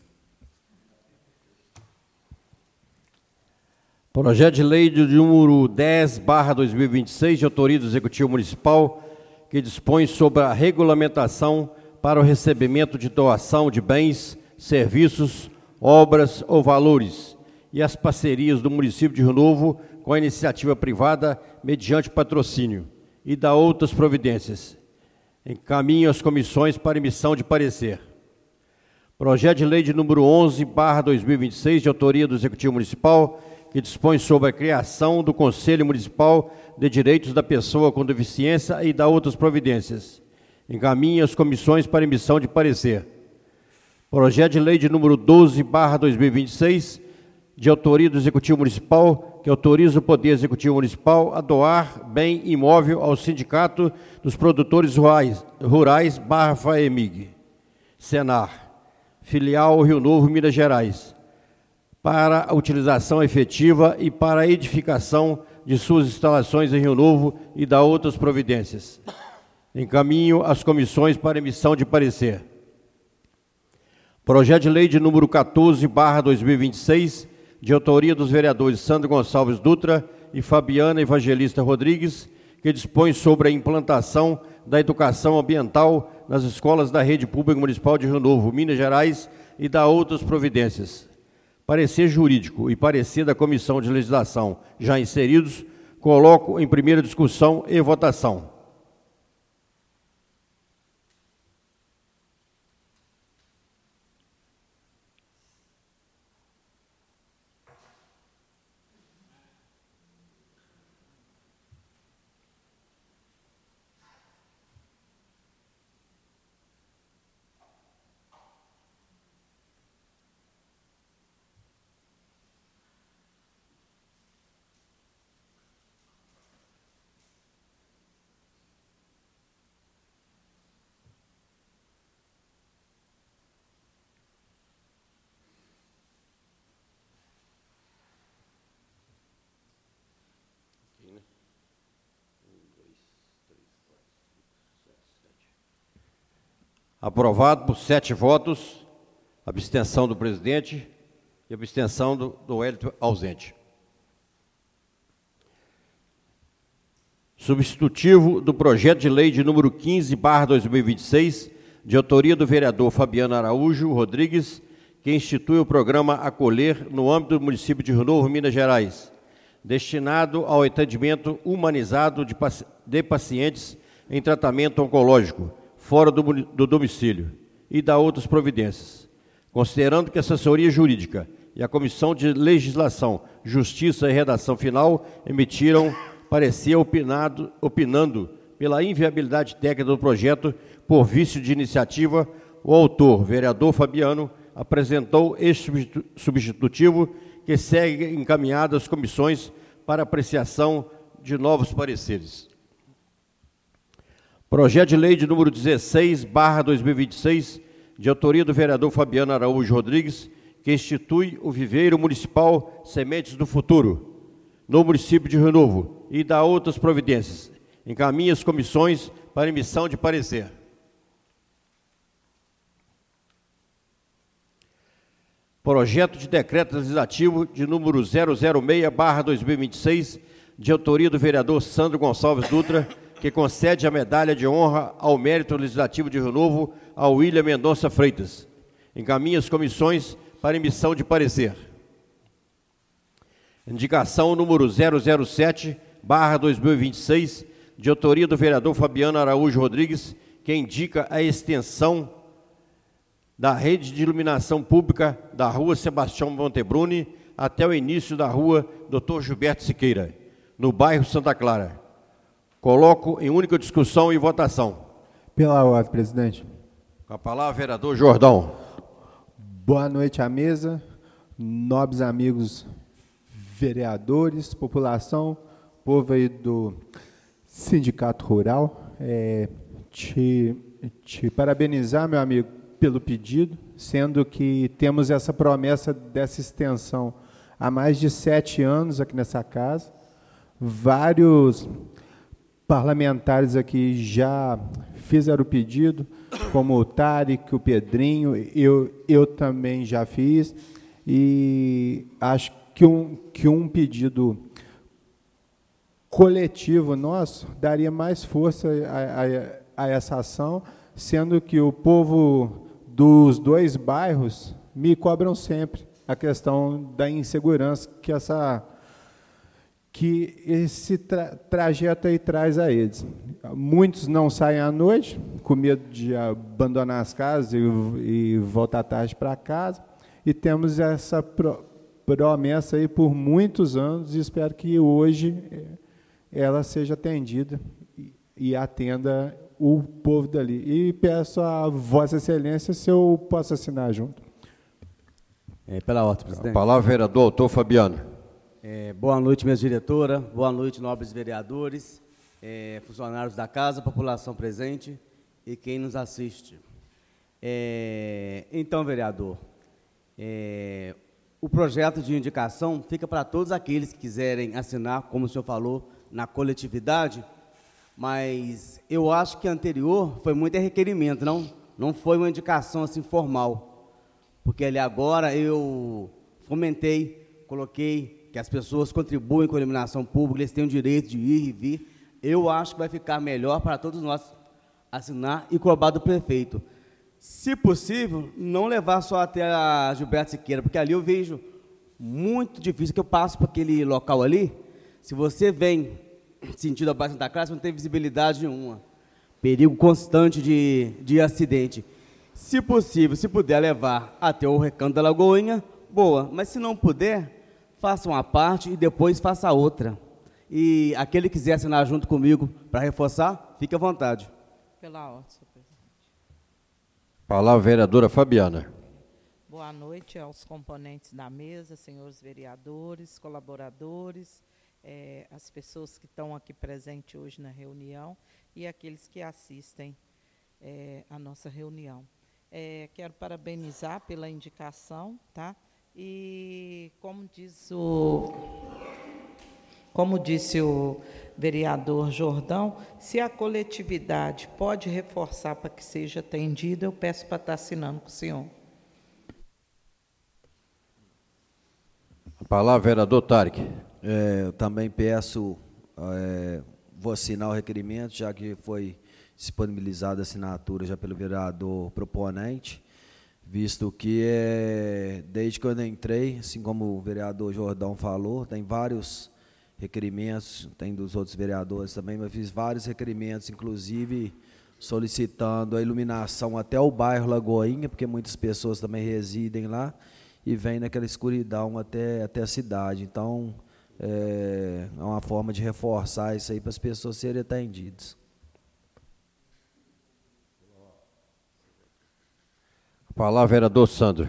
Projeto de lei de número dez barra dois mil e vinte e seis, de autoria do Executivo Municipal, que dispõe sobre a regulamentação para o recebimento de doação de bens, serviços, obras ou valores e as parcerias do município de Rio Novo com a iniciativa privada mediante patrocínio e da outras providências. Encaminho as comissões para emissão de parecer. Projeto de lei de número onze barra dois mil e vinte e seis, de autoria do Executivo Municipal, que dispõe sobre a criação do Conselho Municipal de Direitos da Pessoa com Deficiência e da outras providências. Encaminho as comissões para emissão de parecer. Projeto de lei de número doze barra dois mil e vinte e seis, de autoria do Executivo Municipal, que autoriza o Poder Executivo Municipal a doar bem imóvel ao Sindicato dos Produtores Rurais, rurais barra FAEMIG, Senar, filial Rio Novo, Minas Gerais, para a utilização efetiva e para a edificação de suas instalações em Rio Novo e da outras providências. Encaminho as comissões para emissão de parecer. Projeto de lei de número quatorze barra dois mil e vinte e seis, de autoria dos vereadores Sandro Gonçalves Dutra e Fabiana Evangelista Rodrigues, que dispõe sobre a implantação da educação ambiental nas escolas da Rede Pública Municipal de Rio Novo, Minas Gerais, e da outras providências. Parecer jurídico e parecer da Comissão de Legislação já inseridos, coloco em primeira discussão e votação. Aprovado por sete votos, abstenção do presidente e abstenção do, do Wellington ausente. Substitutivo do projeto de lei de número quinze barra dois mil e vinte e seis, de autoria do vereador Fabiano Araújo Rodrigues, que institui o programa Acolher no âmbito do município de Rio Novo, Minas Gerais, destinado ao atendimento humanizado de, paci de pacientes em tratamento oncológico, fora do, do domicílio, e da outras providências. Considerando que a assessoria jurídica e a Comissão de Legislação, Justiça e Redação Final emitiram parecer opinado, opinando pela inviabilidade técnica do projeto por vício de iniciativa, o autor, vereador Fabiano, apresentou este substitutivo que segue encaminhado às comissões para apreciação de novos pareceres. Projeto de lei de número dezesseis barra dois mil e vinte e seis, de autoria do vereador Fabiano Araújo Rodrigues, que institui o Viveiro Municipal Sementes do Futuro, no município de Rio Novo, e dá outras providências. Encaminha as comissões para emissão de parecer. Projeto de decreto legislativo de número zero zero seis barra dois mil e vinte e seis, de autoria do vereador Sandro Gonçalves Dutra, que concede a medalha de honra ao mérito legislativo de Rio Novo ao William Mendonça Freitas. Encaminha as comissões para emissão de parecer. Indicação número zero zero sete barra dois mil e vinte e seis, de autoria do vereador Fabiano Araújo Rodrigues, que indica a extensão da rede de iluminação pública da rua Sebastião Montebruni até o início da rua doutor Gilberto Siqueira, no bairro Santa Clara. Coloco em única discussão e votação. Pela ordem, presidente. Com a palavra, vereador Jordão. Boa noite à mesa, nobres amigos vereadores, população, povo aí do Sindicato Rural. É, te, te parabenizar, meu amigo, pelo pedido, sendo que temos essa promessa dessa extensão há mais de sete anos aqui nessa casa. Vários parlamentares aqui já fizeram o pedido, como o Tarek, o Pedrinho, eu, eu também já fiz, e acho que um, que um pedido coletivo nosso daria mais força a, a, a essa ação, sendo que o povo dos dois bairros me cobram sempre a questão da insegurança que, essa, que esse tra, trajeto aí traz a eles. Muitos não saem à noite, com medo de abandonar as casas e, e voltar tarde para casa, e temos essa pro, promessa aí por muitos anos, e espero que hoje ela seja atendida e, e atenda o povo dali. E peço a Vossa Excelência se eu posso assinar junto. É, pela ordem, presidente. A palavra, vereador autor Fabiano. É, boa noite, minha diretora. Boa noite, nobres vereadores, é, funcionários da casa, população presente e quem nos assiste. É, então, vereador, é, o projeto de indicação fica para todos aqueles que quiserem assinar, como o senhor falou, na coletividade, mas eu acho que a anterior foi muito requerimento, não, não foi uma indicação assim formal, porque ali agora eu fomentei, coloquei que as pessoas contribuem com a iluminação pública, eles têm o direito de ir e vir. Eu acho que vai ficar melhor para todos nós assinar e cobrar do prefeito. Se possível, não levar só até a Gilberto Siqueira, porque ali eu vejo muito difícil, que eu passo por aquele local ali, se você vem sentido a Baixo da Classe, não tem visibilidade nenhuma. Perigo constante de, de acidente. Se possível, se puder levar até o Recanto da Lagoinha, boa. Mas se não puder, faça uma parte e depois faça a outra. E aquele que quiser assinar junto comigo para reforçar, fique à vontade. Pela ordem, senhor presidente. Palavra, vereadora Fabiana. Boa noite aos componentes da mesa, senhores vereadores, colaboradores, É, as pessoas que estão aqui presentes hoje na reunião e aqueles que assistem é, a nossa reunião. É, quero parabenizar pela indicação, tá? E como diz o, como disse o vereador Jordão, se a coletividade pode reforçar para que seja atendida, eu peço para estar assinando com o senhor. A palavra, vereador Tarek. É, eu também peço, é, vou assinar o requerimento, já que foi disponibilizada a assinatura já pelo vereador proponente, visto que é, desde que eu entrei, assim como o vereador Jordão falou, tem vários requerimentos, tem dos outros vereadores também, mas fiz vários requerimentos, inclusive solicitando a iluminação até o bairro Lagoinha, porque muitas pessoas também residem lá e vêm naquela escuridão até, até a cidade. Então, é, é uma forma de reforçar isso aí para as pessoas serem atendidas. A palavra, vereador Sandro.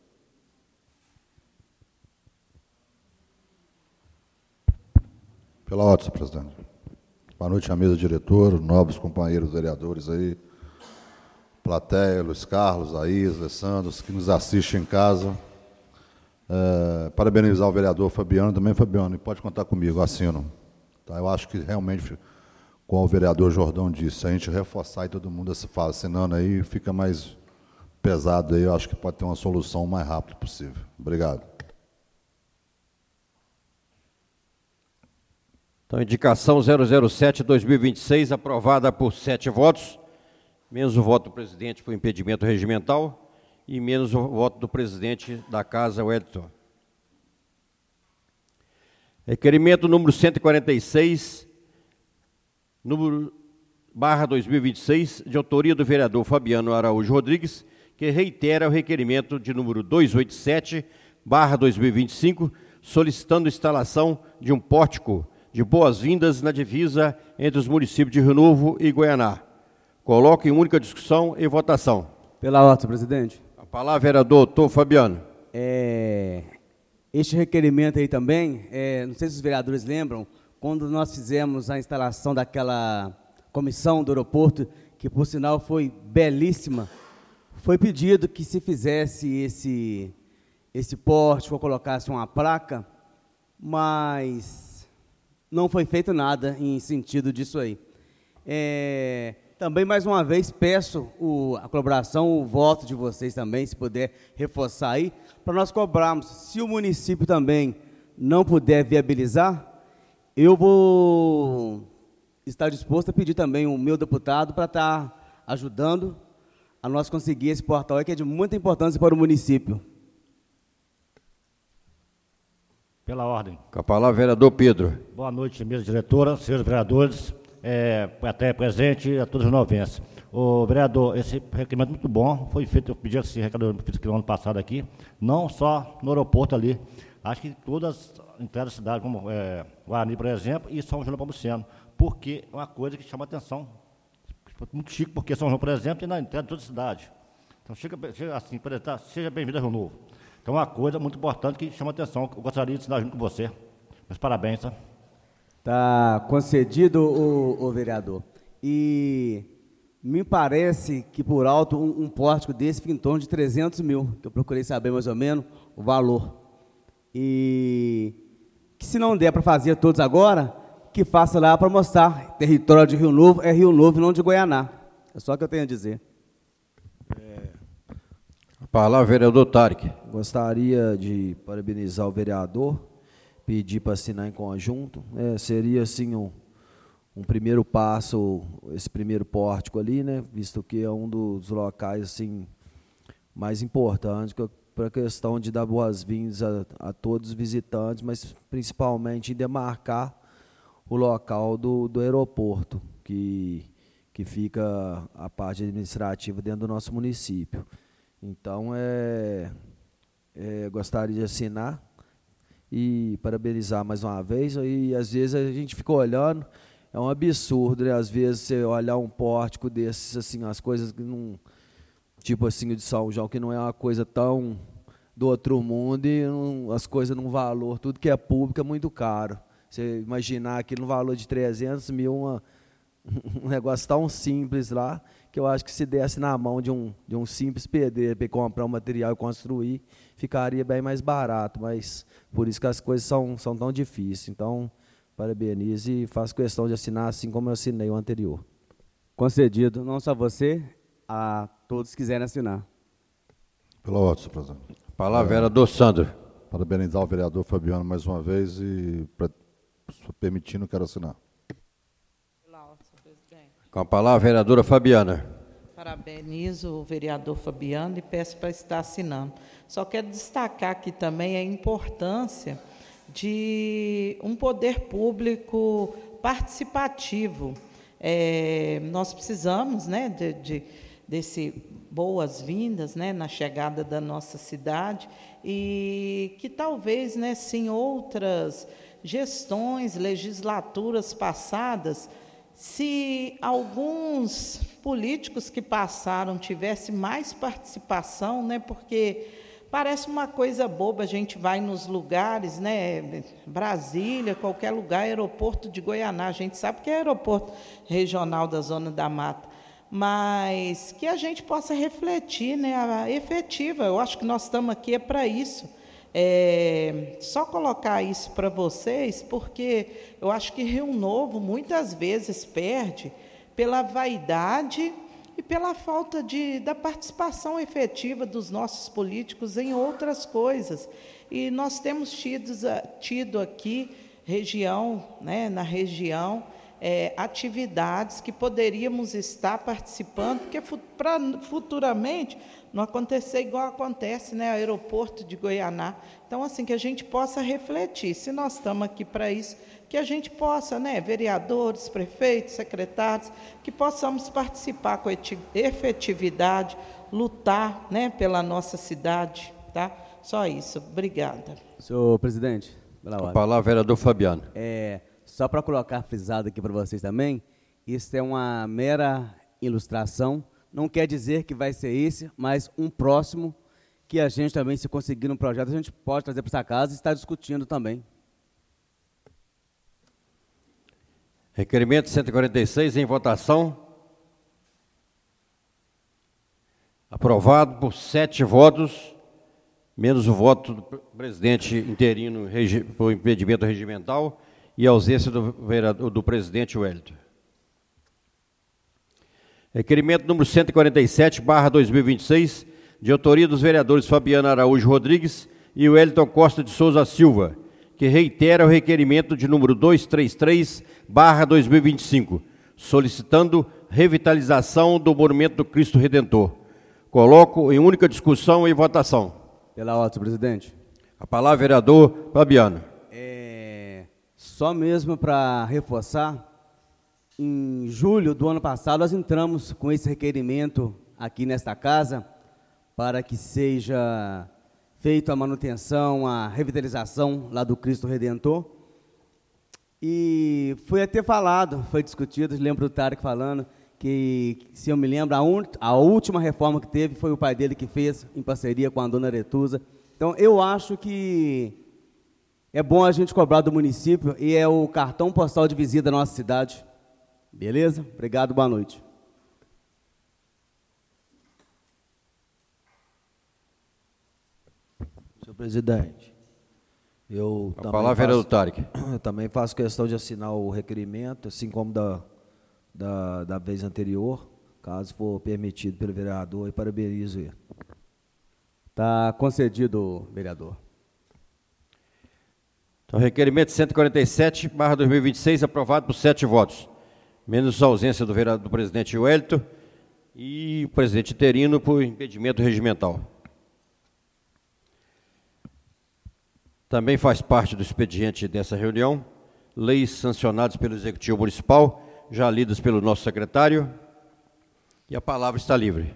Pela ordem, senhor presidente. Boa noite à mesa diretora, nobres companheiros vereadores aí, plateia, Luiz Carlos, Aís, Alessandro, que nos assistem em casa. É, parabenizar o vereador Fabiano também. Fabiano, pode contar comigo, assino. Tá, eu acho que realmente, como o vereador Jordão disse, se a gente reforçar e todo mundo fala assinando aí, fica mais pesado aí, eu acho que pode ter uma solução o mais rápido possível. Obrigado. Então, indicação zero zero sete barra dois mil e vinte e seis, aprovada por sete votos, menos o voto do presidente por impedimento regimental e menos o voto do presidente da Casa, Wellington. Requerimento número cento e quarenta e seis, número barra dois mil e vinte e seis, de autoria do vereador Fabiano Araújo Rodrigues, que reitera o requerimento de número duzentos e oitenta e sete barra dois mil e vinte e cinco, solicitando instalação de um pórtico de boas-vindas na divisa entre os municípios de Rio Novo e Goianá. Coloco em única discussão e votação. Pela ordem, senhor presidente. A palavra, vereador doutor Fabiano. É, este requerimento aí também, é, não sei se os vereadores lembram, quando nós fizemos a instalação daquela comissão do aeroporto, que por sinal foi belíssima, foi pedido que se fizesse esse, esse pórtico, ou colocasse uma placa, mas não foi feito nada em sentido disso aí. É, também, mais uma vez, peço o, a colaboração, o voto de vocês também, se puder reforçar aí, para nós cobrarmos. Se o município também não puder viabilizar, eu vou estar disposto a pedir também o meu deputado para estar ajudando a nós conseguir esse portal aí, que é de muita importância para o município. Pela ordem. Com a palavra, vereador Pedro. Boa noite, mesa diretora, senhores vereadores, é, até presente, a todos os novenses. O vereador, esse requerimento muito bom, foi feito, eu pedi esse requerimento no ano passado aqui, não só no aeroporto ali, acho que todas as entradas da cidade, como é, Guarani, por exemplo, e São João Nepomuceno, porque é uma coisa que chama atenção, muito chique, porque São João, por exemplo, tem na entrada de toda a cidade. Então, chega, chega assim, tá, seja bem-vindo a Rio Novo. Então, é uma coisa muito importante que chama atenção, eu gostaria de ensinar junto com você. Meus parabéns, tá? Está concedido, o, o vereador. E me parece que, por alto, um, um pórtico desse fica em torno de trezentos mil, que eu procurei saber mais ou menos o valor. E que, se não der para fazer todos agora, que faça lá para mostrar. Território de Rio Novo é Rio Novo e não de Goianá. É só o que eu tenho a dizer. A palavra, vereador Tarek. Gostaria de parabenizar o vereador, pedir para assinar em conjunto. É, seria, assim, um, um primeiro passo, esse primeiro pórtico ali, né, visto que é um dos locais, assim, mais importantes para a questão de dar boas-vindas a, a todos os visitantes, mas principalmente em demarcar o local do, do aeroporto, que, que fica a parte administrativa dentro do nosso município. Então, é, é, gostaria de assinar e parabenizar mais uma vez. E às vezes a gente fica olhando, é um absurdo, né? Às vezes você olhar um pórtico desses, assim, as coisas que não, tipo assim, o de São João, que não é uma coisa tão do outro mundo, e não, as coisas num valor, tudo que é público é muito caro. Você imaginar aquilo no valor de trezentos mil, uma, um negócio tão simples lá, que eu acho que se desse na mão de um, de um simples pedreiro para comprar um material e construir, ficaria bem mais barato, mas por isso que as coisas são, são tão difíceis. Então, parabenizo e faço questão de assinar assim como eu assinei o anterior. Concedido, não só você, a todos que quiserem assinar. Pela ordem, senhor presidente. Palavra, vereador Sandro. Parabenizar o vereador Fabiano mais uma vez e, pra, permitindo, quero assinar. Com a palavra, a vereadora Fabiana. Parabenizo o vereador Fabiano e peço para estar assinando. Só quero destacar aqui também a importância de um poder público participativo. É, nós precisamos, né, de, de, desse boas-vindas, né, na chegada da nossa cidade, e que talvez, né, se em outras gestões, legislaturas passadas, se alguns políticos que passaram tivessem mais participação, né, porque parece uma coisa boba, a gente vai nos lugares, né, Brasília, qualquer lugar, aeroporto de Goianá, a gente sabe que é aeroporto regional da Zona da Mata, mas que a gente possa refletir, né, a efetiva. Eu acho que nós estamos aqui é para isso. É, só colocar isso para vocês, porque eu acho que Rio Novo muitas vezes perde pela vaidade e pela falta de, da participação efetiva dos nossos políticos em outras coisas. E nós temos tido, tido aqui, região, né, na região, É, atividades que poderíamos estar participando, porque para futuramente não acontecer igual acontece, né, aeroporto de Goianá. Então, assim, que a gente possa refletir, se nós estamos aqui para isso, que a gente possa, né, vereadores, prefeitos, secretários, que possamos participar com efetividade, lutar, né, pela nossa cidade, tá? Só isso. Obrigada. Senhor presidente, a palavra, vereador Fabiano. É, só para colocar frisado aqui para vocês também, isso é uma mera ilustração, não quer dizer que vai ser esse, mas um próximo que a gente também, se conseguir um projeto, a gente pode trazer para essa casa e estar discutindo também. Requerimento cento e quarenta e seis em votação. Aprovado por sete votos, menos o voto do presidente interino por impedimento regimental e ausência do, vereador, do presidente Wellington. Requerimento número cento e quarenta e sete, barra dois mil e vinte e seis, de autoria dos vereadores Fabiano Araújo Rodrigues e Wellington Costa de Souza Silva, que reitera o requerimento de número duzentos e trinta e três, barra dois mil e vinte e cinco, solicitando revitalização do Monumento do Cristo Redentor. Coloco em única discussão e votação. Pela ordem, presidente. A palavra, vereador Fabiano. Só mesmo para reforçar, em julho do ano passado, nós entramos com esse requerimento aqui nesta casa para que seja feita a manutenção, a revitalização lá do Cristo Redentor. E foi até falado, foi discutido, lembro do Tarek falando, que, se eu me lembro, a, un, a última reforma que teve foi o pai dele que fez, em parceria com a dona Aretusa. Então, eu acho que é bom a gente cobrar do município e é o cartão postal de visita da nossa cidade. Beleza? Obrigado, boa noite. Senhor presidente, eu a também palavra faço, é do Tarek. Eu também faço questão de assinar o requerimento, assim como da, da, da vez anterior, caso for permitido pelo vereador, e parabenizo ele. Está concedido, vereador. Então, requerimento cento e quarenta e sete, barra dois mil e vinte e seis, aprovado por sete votos, menos a ausência do, vereador, do presidente Wellington e o presidente interino por impedimento regimental. Também faz parte do expediente dessa reunião, leis sancionadas pelo Executivo Municipal, já lidas pelo nosso secretário, e a palavra está livre.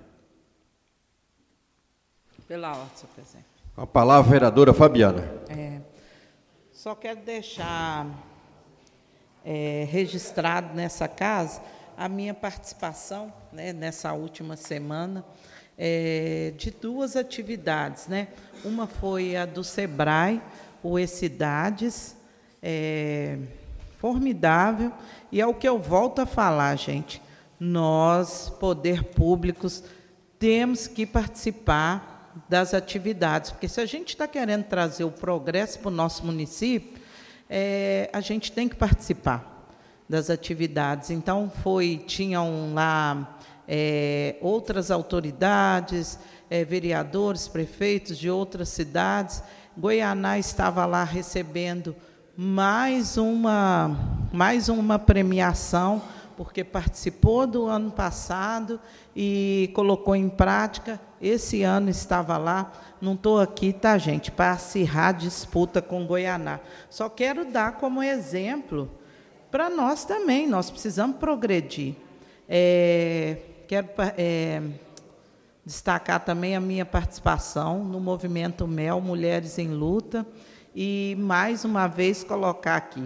Pela ordem, senhor presidente. Com a palavra, a vereadora Fabiana. É, só quero deixar é, registrado nessa casa a minha participação, né, nessa última semana, é, de duas atividades, né? Uma foi a do SEBRAE, o E-Cidades, é, formidável, e é o que eu volto a falar, gente, nós, poder públicos, temos que participar das atividades, porque se a gente está querendo trazer o progresso para o nosso município, é, a gente tem que participar das atividades. Então, foi, tinham lá é, outras autoridades, é, vereadores, prefeitos de outras cidades. Goianá estava lá recebendo mais uma, mais uma premiação, porque participou do ano passado e colocou em prática. Esse ano estava lá. Não estou aqui, tá, gente, para acirrar disputa com Goianá. Só quero dar como exemplo para nós também. Nós precisamos progredir. É, quero é, destacar também a minha participação no movimento M E L, Mulheres em Luta, e, mais uma vez, colocar aqui,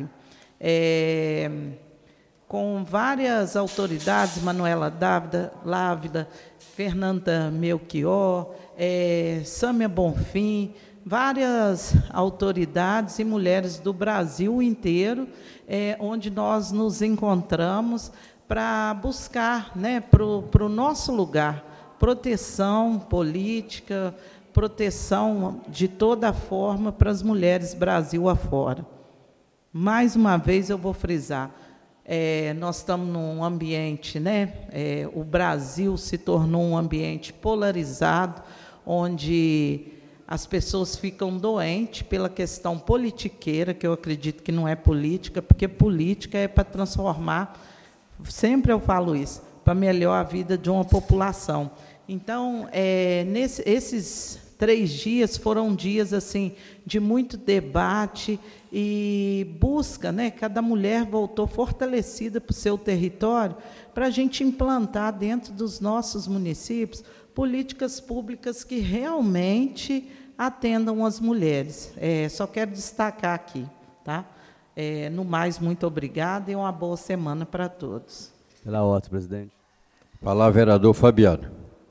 é, com várias autoridades, Manuela Dávila, Lávida, Fernanda Melchior, é, Sâmia Bonfim, várias autoridades e mulheres do Brasil inteiro, é, onde nós nos encontramos para buscar, né, para o nosso lugar, proteção política, proteção de toda forma para as mulheres Brasil afora. Mais uma vez eu vou frisar, é, nós estamos num ambiente, né, é, o Brasil se tornou um ambiente polarizado, onde as pessoas ficam doentes pela questão politiqueira, que eu acredito que não é política, porque política é para transformar, sempre eu falo isso, para melhorar a vida de uma população. Então, é, nesse, esses três dias foram dias assim de muito debate e busca, né? Cada mulher voltou fortalecida para o seu território, para a gente implantar dentro dos nossos municípios políticas públicas que realmente atendam as mulheres. É, só quero destacar aqui, tá? É, no mais, muito obrigada e uma boa semana para todos. Pela ordem, presidente. Palavra, vereador Fabiano.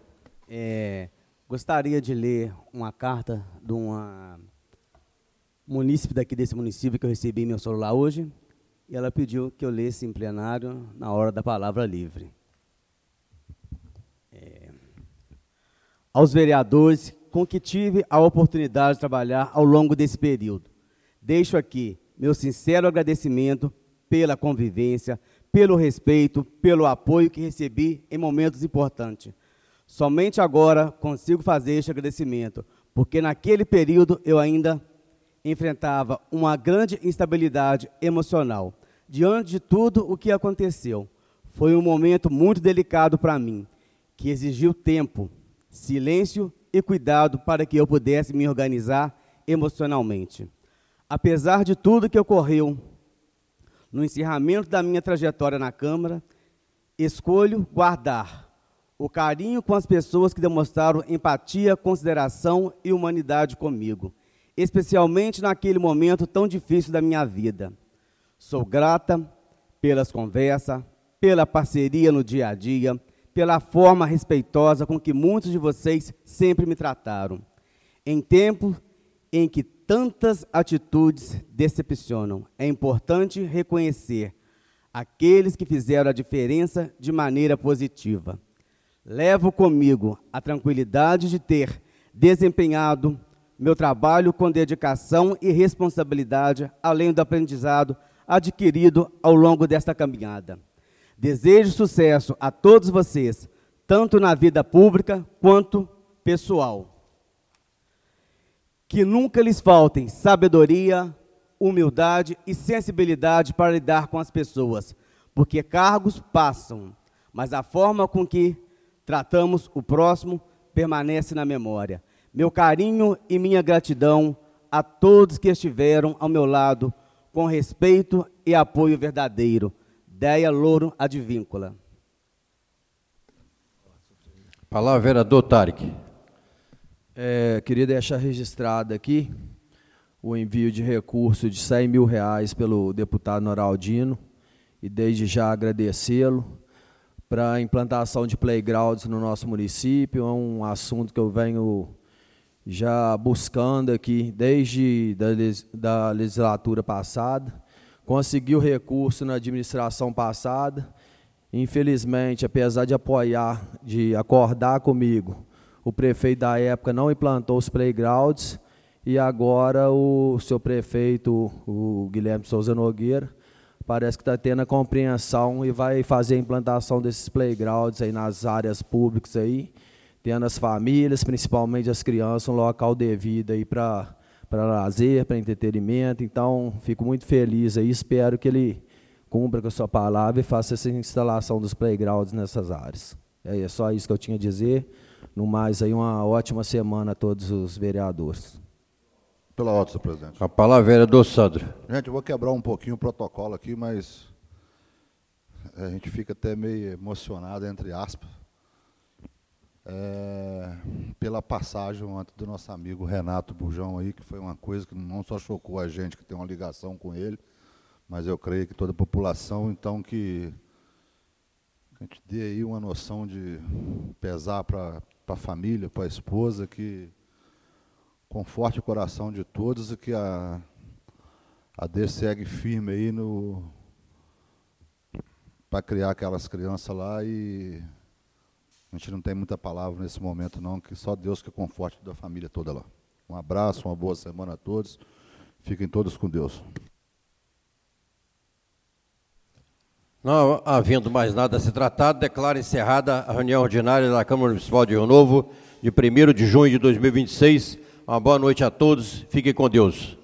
É, gostaria de ler uma carta de uma munícipe daqui desse município que eu recebi em meu celular hoje, e ela pediu que eu lesse em plenário na hora da palavra livre. É, aos vereadores com que tive a oportunidade de trabalhar ao longo desse período, deixo aqui meu sincero agradecimento pela convivência, pelo respeito, pelo apoio que recebi em momentos importantes. Somente agora consigo fazer este agradecimento, porque naquele período eu ainda enfrentava uma grande instabilidade emocional. Diante de tudo o que aconteceu, foi um momento muito delicado para mim, que exigiu tempo, silêncio e cuidado para que eu pudesse me organizar emocionalmente. Apesar de tudo que ocorreu no encerramento da minha trajetória na Câmara, escolho guardar o carinho com as pessoas que demonstraram empatia, consideração e humanidade comigo, especialmente naquele momento tão difícil da minha vida. Sou grata pelas conversas, pela parceria no dia a dia, pela forma respeitosa com que muitos de vocês sempre me trataram. Em tempos em que tantas atitudes decepcionam, é importante reconhecer aqueles que fizeram a diferença de maneira positiva. Levo comigo a tranquilidade de ter desempenhado meu trabalho com dedicação e responsabilidade, além do aprendizado adquirido ao longo desta caminhada. Desejo sucesso a todos vocês, tanto na vida pública quanto pessoal. Que nunca lhes faltem sabedoria, humildade e sensibilidade para lidar com as pessoas, porque cargos passam, mas a forma com que tratamos o próximo permanece na memória. Meu carinho e minha gratidão a todos que estiveram ao meu lado, com respeito e apoio verdadeiro. Deia Louro Advíncula. Palavra, vereador Tarek. É, queria deixar registrado aqui o envio de recurso de cem mil reais pelo deputado Noraldino, e desde já agradecê-lo, para a implantação de playgrounds no nosso município. É um assunto que eu venho já buscando aqui desde da, da legislatura passada. Consegui o recurso na administração passada. Infelizmente, apesar de apoiar, de acordar comigo, o prefeito da época não implantou os playgrounds, e agora o seu prefeito, o Guilherme Souza Nogueira, parece que está tendo a compreensão e vai fazer a implantação desses playgrounds aí nas áreas públicas aí, tendo as famílias, principalmente as crianças, um local devido aí para para lazer, para entretenimento. Então, fico muito feliz aí, espero que ele cumpra com a sua palavra e faça essa instalação dos playgrounds nessas áreas. É só isso que eu tinha a dizer. No mais, aí, uma ótima semana a todos os vereadores. Pela ordem, senhor presidente. A palavra, vereador Sandro. Gente, eu vou quebrar um pouquinho o protocolo aqui, mas a gente fica até meio emocionado, entre aspas, é, pela passagem ontem do nosso amigo Renato Bujão aí, que foi uma coisa que não só chocou a gente, que tem uma ligação com ele, mas eu creio que toda a população, então, que a gente dê aí uma noção de pesar para a família, para a esposa, que conforte o coração de todos e que a, a D segue firme aí no para criar aquelas crianças lá, e a gente não tem muita palavra nesse momento não, que só Deus que conforte da família toda lá. Um abraço, uma boa semana a todos, fiquem todos com Deus. Não havendo mais nada a ser tratado, declaro encerrada a reunião ordinária da Câmara Municipal de Rio Novo, de primeiro de junho de dois mil e vinte e seis. Uma boa noite a todos, fiquem com Deus.